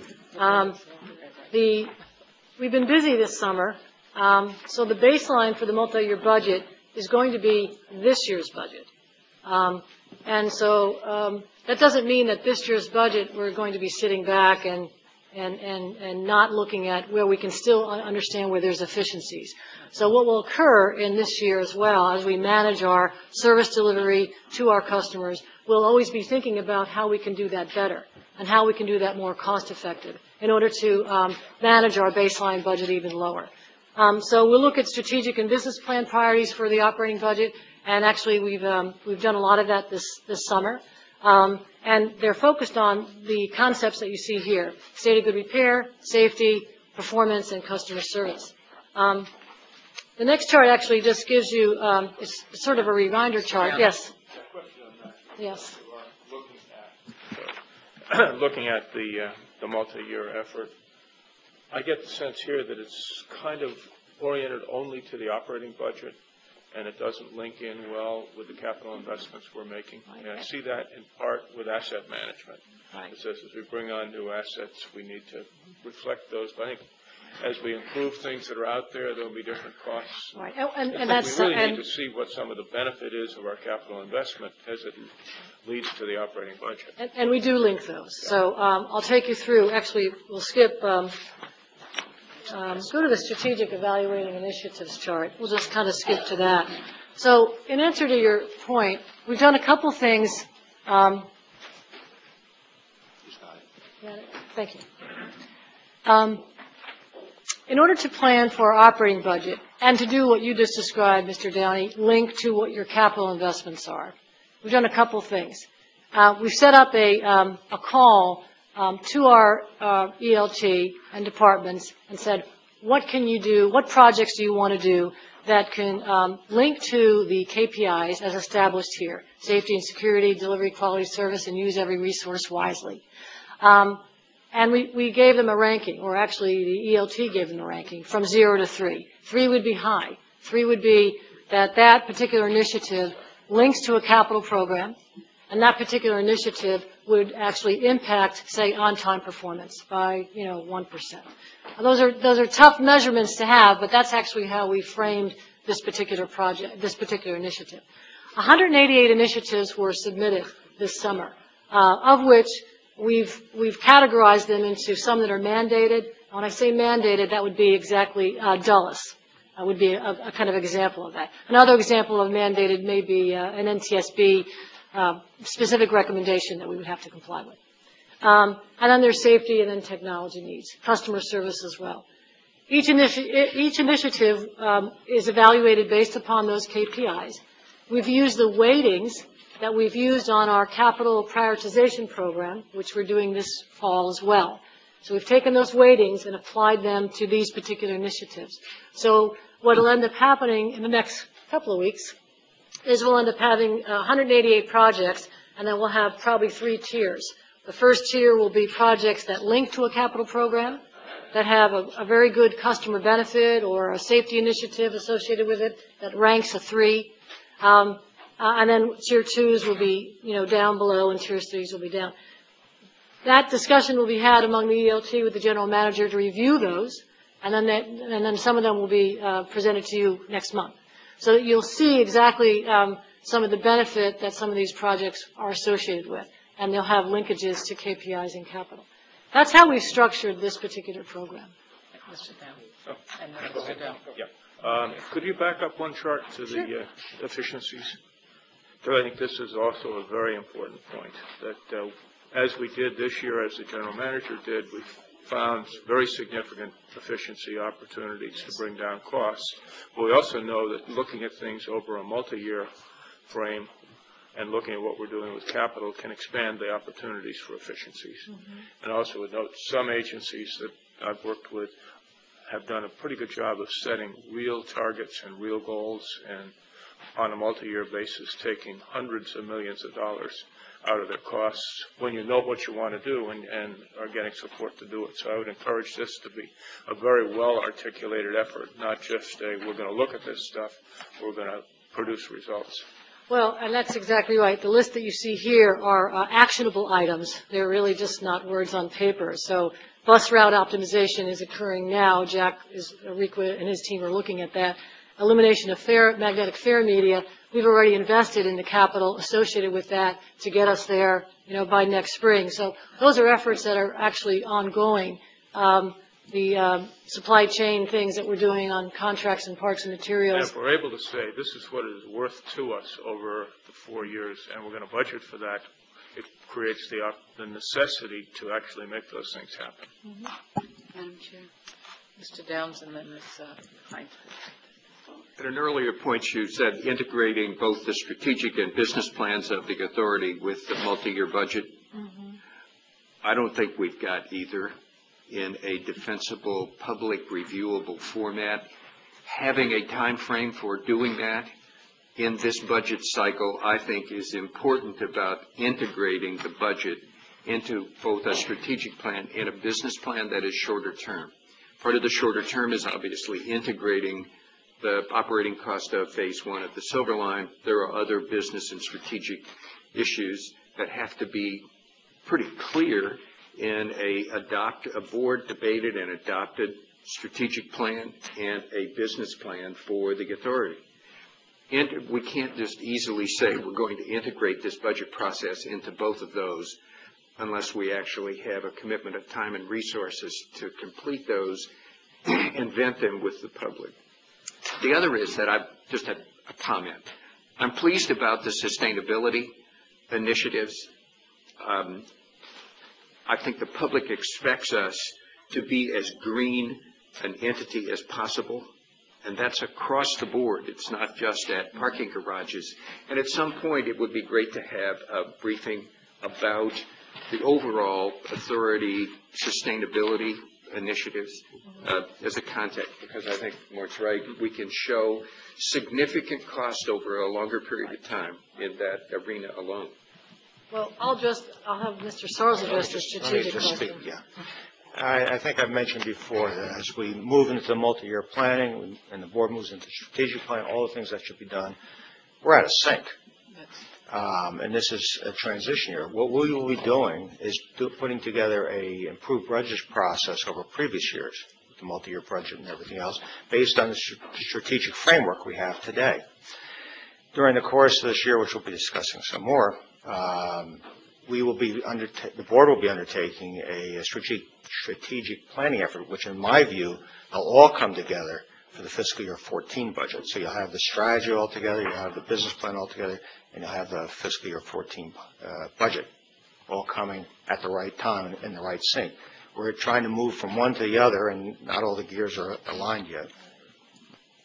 We've been busy this summer, so the baseline for the multi-year budget is going to be this year's budget. And so that doesn't mean that this year's budget we're going to be sitting back and not looking at where we can still understand where there's efficiencies. So what will occur in this year as well, as we manage our service delivery to our customers, we'll always be thinking about how we can do that better and how we can do that more cost effective in order to manage our baseline budget even lower. So we'll look at strategic and business plan priorities for the operating budget, and actually we've done a lot of that this summer. And they're focused on the concepts that you see here: state of good repair, safety, performance, and customer service. The next chart actually just gives you it's sort of a reminder chart. Yes. Yes. Looking at the multi-year effort, I get the sense here that it's kind of oriented only to the operating budget, and it doesn't link in well with the capital investments we're making. And I see that in part with asset management. It says as we bring on new assets, we need to reflect those. But I think as we improve things that are out there, there will be different costs. Right. We really need to see what some of the benefit is of our capital investment as it leads to the operating budget. And we do link those. So I'll take you through. Actually, we'll skip. Go to the strategic evaluating initiatives chart. We'll just kind of skip to that. So in answer to your point, we've done a couple things. Thank you. In order to plan for our operating budget and to do what you just described, Mr. Downey, link to what your capital investments are, we've done a couple things. We've set up a call to our ELT and departments and said, what can you do, what projects do you want to do that can link to the KPIs as established here: safety and security, delivery, quality, service, and use every resource wisely. And we gave them a ranking, or actually the ELT gave them a ranking, from 0 to 3. 3 would be high. 3 would be that particular initiative links to a capital program, and that particular initiative would actually impact, say, on-time performance by, 1%. Those are tough measurements to have, but that's actually how we framed this particular project, this particular initiative. 188 initiatives were submitted this summer, of which we've categorized them into some that are mandated. When I say mandated, that would be exactly Dulles. Would be a kind of example of that. Another example of mandated may be an NTSB specific recommendation that we would have to comply with. And then there's safety, and then technology needs, customer service as well. Each initiative is evaluated based upon those KPIs. We've used the weightings that we've used on our capital prioritization program, which we're doing this fall as well. So we've taken those weightings and applied them to these particular initiatives. So what will end up happening in the next couple of weeks is we'll end up having 188 projects, and then we'll have probably 3 tiers. The first tier will be projects that link to a capital program, that have a very good customer benefit or a safety initiative associated with it that ranks a 3. And then tier 2s will be, down below, and tier 3s will be down. That discussion will be had among the ELT with the general manager to review those, and then some of them will be presented to you next month. So that you'll see exactly some of the benefit that some of these projects are associated with, and they'll have linkages to KPIs and capital. That's how we've structured this particular program. Mr. Down. Oh. And then Mr. Down. Yeah. Could you back up one chart to the efficiencies? So I think this is also a very important point, that as we did this year, as the general manager did, we found very significant efficiency opportunities to bring down costs. But we also know that looking at things over a multi-year frame and looking at what we're doing with capital can expand the opportunities for efficiencies. And also would note some agencies that I've worked with have done a pretty good job of setting real targets and real goals, and on a multi-year basis taking hundreds of millions of dollars out of their costs when you know what you want to do and are getting support to do it. So I would encourage this to be a very well-articulated effort, not just a, we're going to look at this stuff, we're going to produce results. Well, and that's exactly right. The list that you see here are actionable items. They're really just not words on paper. So bus route optimization is occurring now. Rico and his team are looking at that. Elimination of magnetic fare media. We've already invested in the capital associated with that to get us there, by next spring. So those are efforts that are actually ongoing. The supply chain things that we're doing on contracts and parts and materials. And if we're able to say this is what it is worth to us over the 4 years, and we're going to budget for that, it creates the necessity to actually make those things happen. Madam Chair. Mr. Downs and then Ms. Hines. At an earlier point, you said integrating both the strategic and business plans of the authority with the multi-year budget. I don't think we've got either in a defensible, public, reviewable format. Having a time frame for doing that in this budget cycle, I think, is important about integrating the budget into both a strategic plan and a business plan that is shorter term. Part of the shorter term is obviously integrating the operating cost of phase 1 of the Silver Line. There are other business and strategic issues that have to be pretty clear in a board debated and adopted strategic plan and a business plan for the authority. And we can't just easily say we're going to integrate this budget process into both of those unless we actually have a commitment of time and resources to complete those and vet them with the public. The other is that I've just had a comment. I'm pleased about the sustainability initiatives. I think the public expects us to be as green an entity as possible, and that's across the board. It's not just at parking garages. And at some point, it would be great to have a briefing about the overall authority sustainability initiatives as a context, because I think Mark's right. We can show significant cost over a longer period of time in that arena alone. Well, I'll have Mr. Sarles address the strategic question. I think I've mentioned before that as we move into the multi-year planning and the board moves into strategic plan, all the things that should be done, we're out of sync. And this is a transition year. What we will be doing is putting together a improved budget process over previous years, with the multi-year budget and everything else, based on the strategic framework we have today. During the course of this year, which we'll be discussing some more, the board will be undertaking a strategic planning effort, which in my view, they'll all come together for the fiscal year 14 budget. So you'll have the strategy all together, you'll have the business plan all together, and you'll have the fiscal year 14 budget all coming at the right time in the right sync. We're trying to move from one to the other, and not all the gears are aligned yet.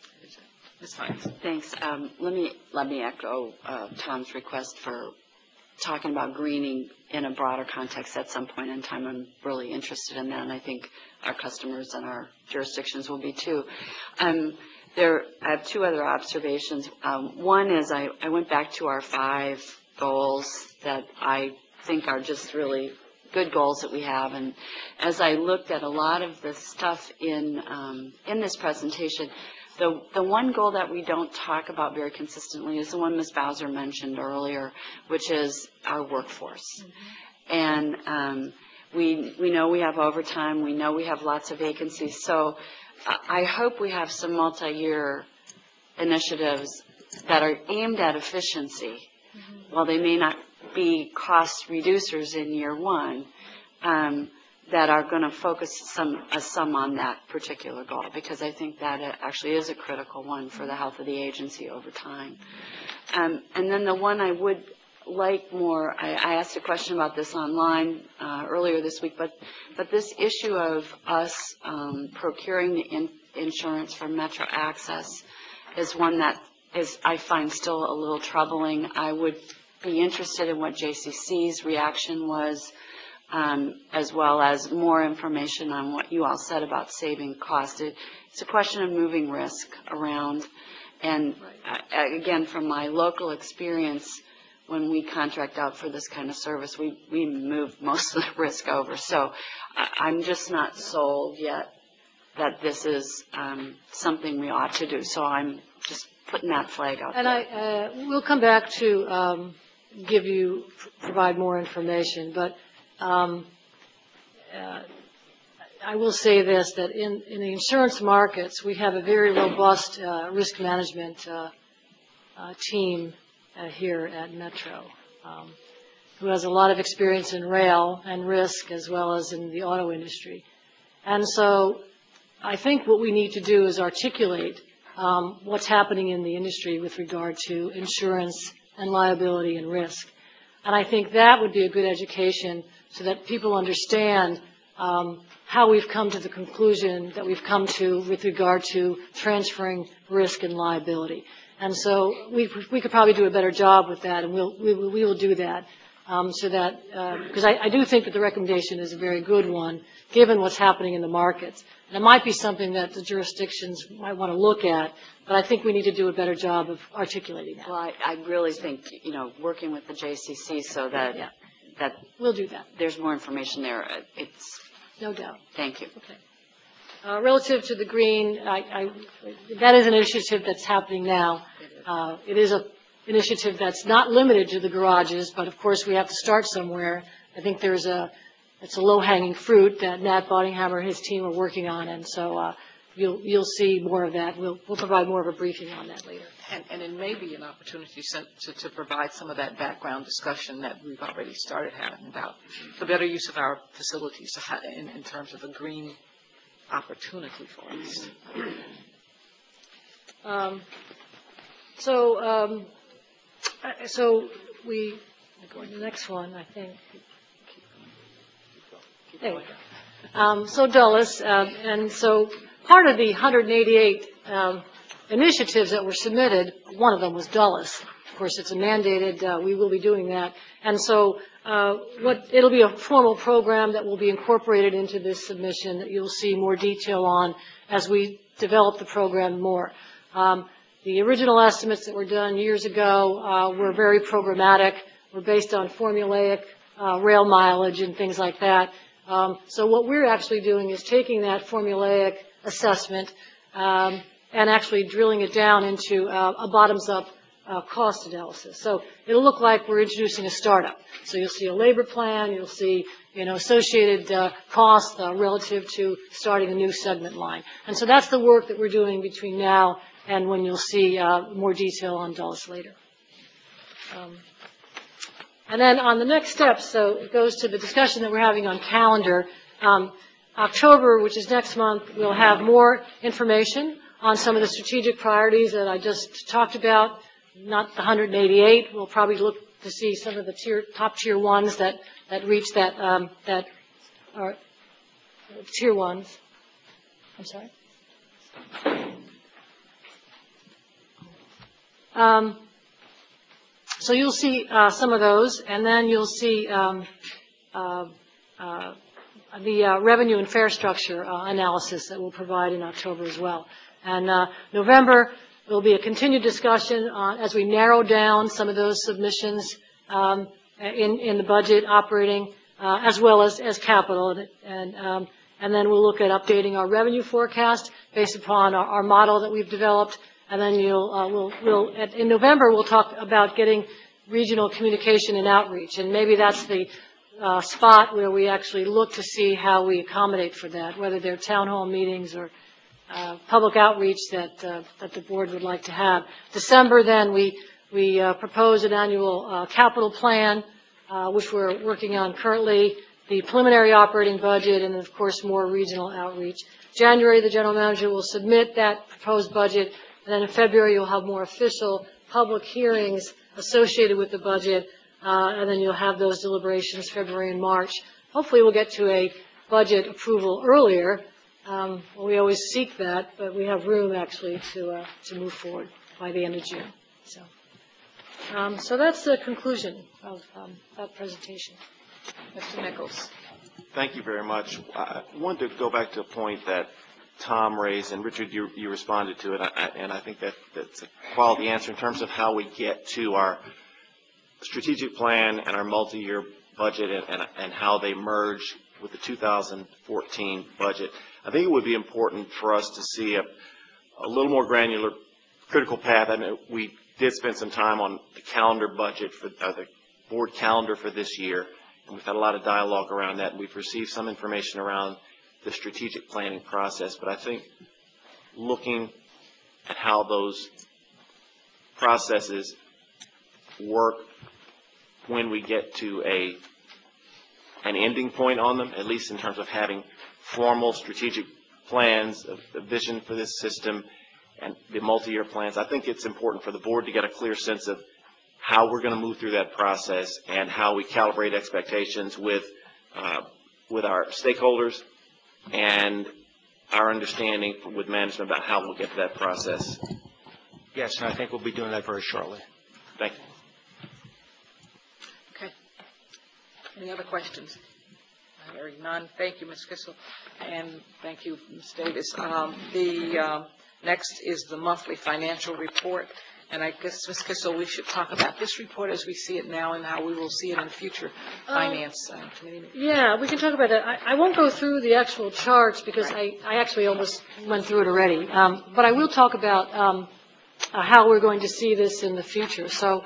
Ms. Hines. Thanks. Let me echo Tom's request for talking about greening in a broader context at some point in time. I'm really interested in that, and I think our customers and our jurisdictions will be too. I have two other observations. One is I went back to our 5 goals that I think are just really good goals that we have, and as I looked at a lot of the stuff in this presentation, the one goal that we don't talk about very consistently is the one Ms. Bowser mentioned earlier, which is our workforce. And we know we have overtime. We know we have lots of vacancies. So I hope we have some multi-year initiatives that are aimed at efficiency. While they may not be cost reducers in year one, that are going to focus some on that particular goal, because I think that it actually is a critical one for the health of the agency over time. And then the one I would like more, I asked a question about this online earlier this week, but this issue of us procuring the insurance from Metro Access is one that I find still a little troubling. I would be interested in what JCC's reaction was, as well as more information on what you all said about saving cost. It's a question of moving risk around. And again, from my local experience, when we contract out for this kind of service, we move most of the risk over. So I'm just not sold yet that this is something we ought to do. So I'm just putting that flag out there. And we'll come back to provide more information, but I will say this, that in the insurance markets, we have a very robust risk management team here at Metro, who has a lot of experience in rail and risk as well as in the auto industry. And so I think what we need to do is articulate what's happening in the industry with regard to insurance and liability and risk. And I think that would be a good education so that people understand how we've come to the conclusion that we've come to with regard to transferring risk and liability. And so we could probably do a better job with that, and we will do that. So that, because I do think that the recommendation is a very good one, given what's happening in the markets. And it might be something that the jurisdictions might want to look at, but I think we need to do a better job of articulating that. Well, I really think, working with the JCC so that that we'll do that. There's more information there. It's no doubt. Thank you. Okay. Relative to the green, that is an initiative that's happening now. It is an initiative that's not limited to the garages, but of course we have to start somewhere. I think it's a low-hanging fruit that Nat Boddinghammer and his team are working on, and so you'll see more of that. We'll provide more of a briefing on that later. And it may be an opportunity to provide some of that background discussion that we've already started having about the better use of our facilities in terms of a green opportunity for us. So we go to the next one, I think. There we go. So Dulles, and so part of the 188 initiatives that were submitted, one of them was Dulles. Of course, it's a mandated, we will be doing that. And so it'll be a formal program that will be incorporated into this submission that you'll see more detail on as we develop the program more. The original estimates that were done years ago were very programmatic, were based on formulaic rail mileage and things like that. So what we're actually doing is taking that formulaic assessment and actually drilling it down into a bottoms-up cost analysis. So it'll look like we're introducing a startup. So you'll see a labor plan, you'll see associated costs relative to starting a new segment line. And so that's the work that we're doing between now and when you'll see more detail on Dulles later. And then on the next step, so it goes to the discussion that we're having on calendar. October, which is next month, we'll have more information on some of the strategic priorities that I just talked about, not the 188. We'll probably look to see some of the top tier ones that reach that are tier ones. I'm sorry. So you'll see some of those, and then you'll see the revenue and fare structure analysis that we'll provide in October as well. And November, there'll be a continued discussion as we narrow down some of those submissions in the budget, operating, as well as capital. And then we'll look at updating our revenue forecast based upon our model that we've developed. And then in November, we'll talk about getting regional communication and outreach. And maybe that's the spot where we actually look to see how we accommodate for that, whether they're town hall meetings or public outreach that the board would like to have. December, then, we propose an annual capital plan, which we're working on currently, the preliminary operating budget, and, of course, more regional outreach. January, the general manager will submit that proposed budget, and then in February, you'll have more official public hearings associated with the budget, and then you'll have those deliberations February and March. Hopefully, we'll get to a budget approval earlier. We always seek that, but we have room, actually, to move forward by the end of June. So that's the conclusion of that presentation. Mr. Nichols. Thank you very much. I wanted to go back to a point that Tom raised, and Richard, you responded to it, and I think that's a quality answer in terms of how we get to our strategic plan and our multi-year budget and how they merge with the 2014 budget. I think it would be important for us to see a little more granular critical path. I know we did spend some time on the calendar budget for the board calendar for this year, and we've had a lot of dialogue around that, and we've received some information around the strategic planning process. But I think looking at how those processes work when we get to an ending point on them, at least in terms of having formal strategic plans, a vision for this system, and the multi-year plans, I think it's important for the board to get a clear sense of how we're going to move through that process and how we calibrate expectations with our stakeholders and our understanding with management about how we'll get to that process. Yes, and I think we'll be doing that very shortly. Thank you. Okay. Any other questions? Hearing none. Thank you, Ms. Kissel, and thank you, Ms. Davis. Next is the monthly financial report, and I guess, Ms. Kissel, we should talk about this report as we see it now and how we will see it in future finance committee meetings. Yeah, we can talk about that. I won't go through the actual charts because I actually almost went through it already, but I will talk about how we're going to see this in the future. So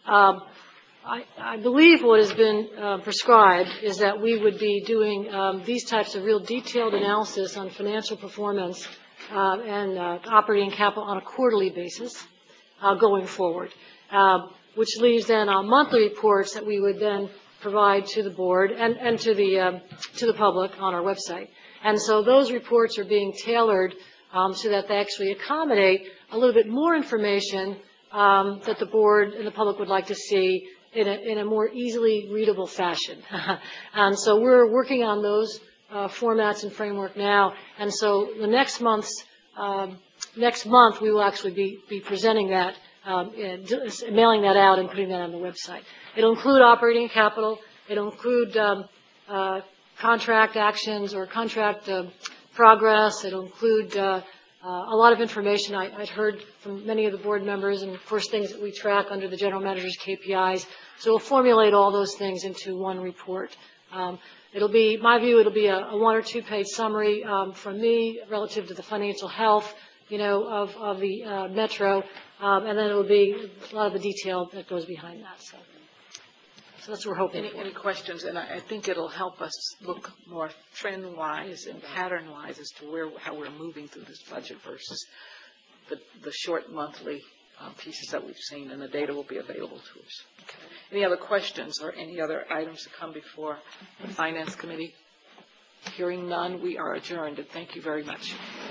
I believe what has been prescribed is that we would be doing these types of real detailed analysis on financial performance and operating capital on a quarterly basis going forward, which leaves then monthly reports that we would then provide to the board and to the public on our website. And so those reports are being tailored so that they actually accommodate a little bit more information that the board and the public would like to see in a more easily readable fashion. And so we're working on those formats and framework now. And so the next month we will actually be presenting that, mailing that out and putting that on the website. It'll include operating capital. It'll include contract actions or contract progress. It'll include a lot of information I'd heard from many of the board members, and of course things that we track under the general manager's KPIs. So we'll formulate all those things into one report. It'll be, my view, it'll be a 1 or 2 page summary from me relative to the financial health, of the Metro, and then it'll be a lot of the detail that goes behind that. So that's what we're hoping for. Any questions? And I think it'll help us look more trend-wise and pattern-wise as to how we're moving through this budget versus the short monthly pieces that we've seen, and the data will be available to us. Okay. Any other questions or any other items to come before the Finance Committee? Hearing none, we are adjourned, and thank you very much.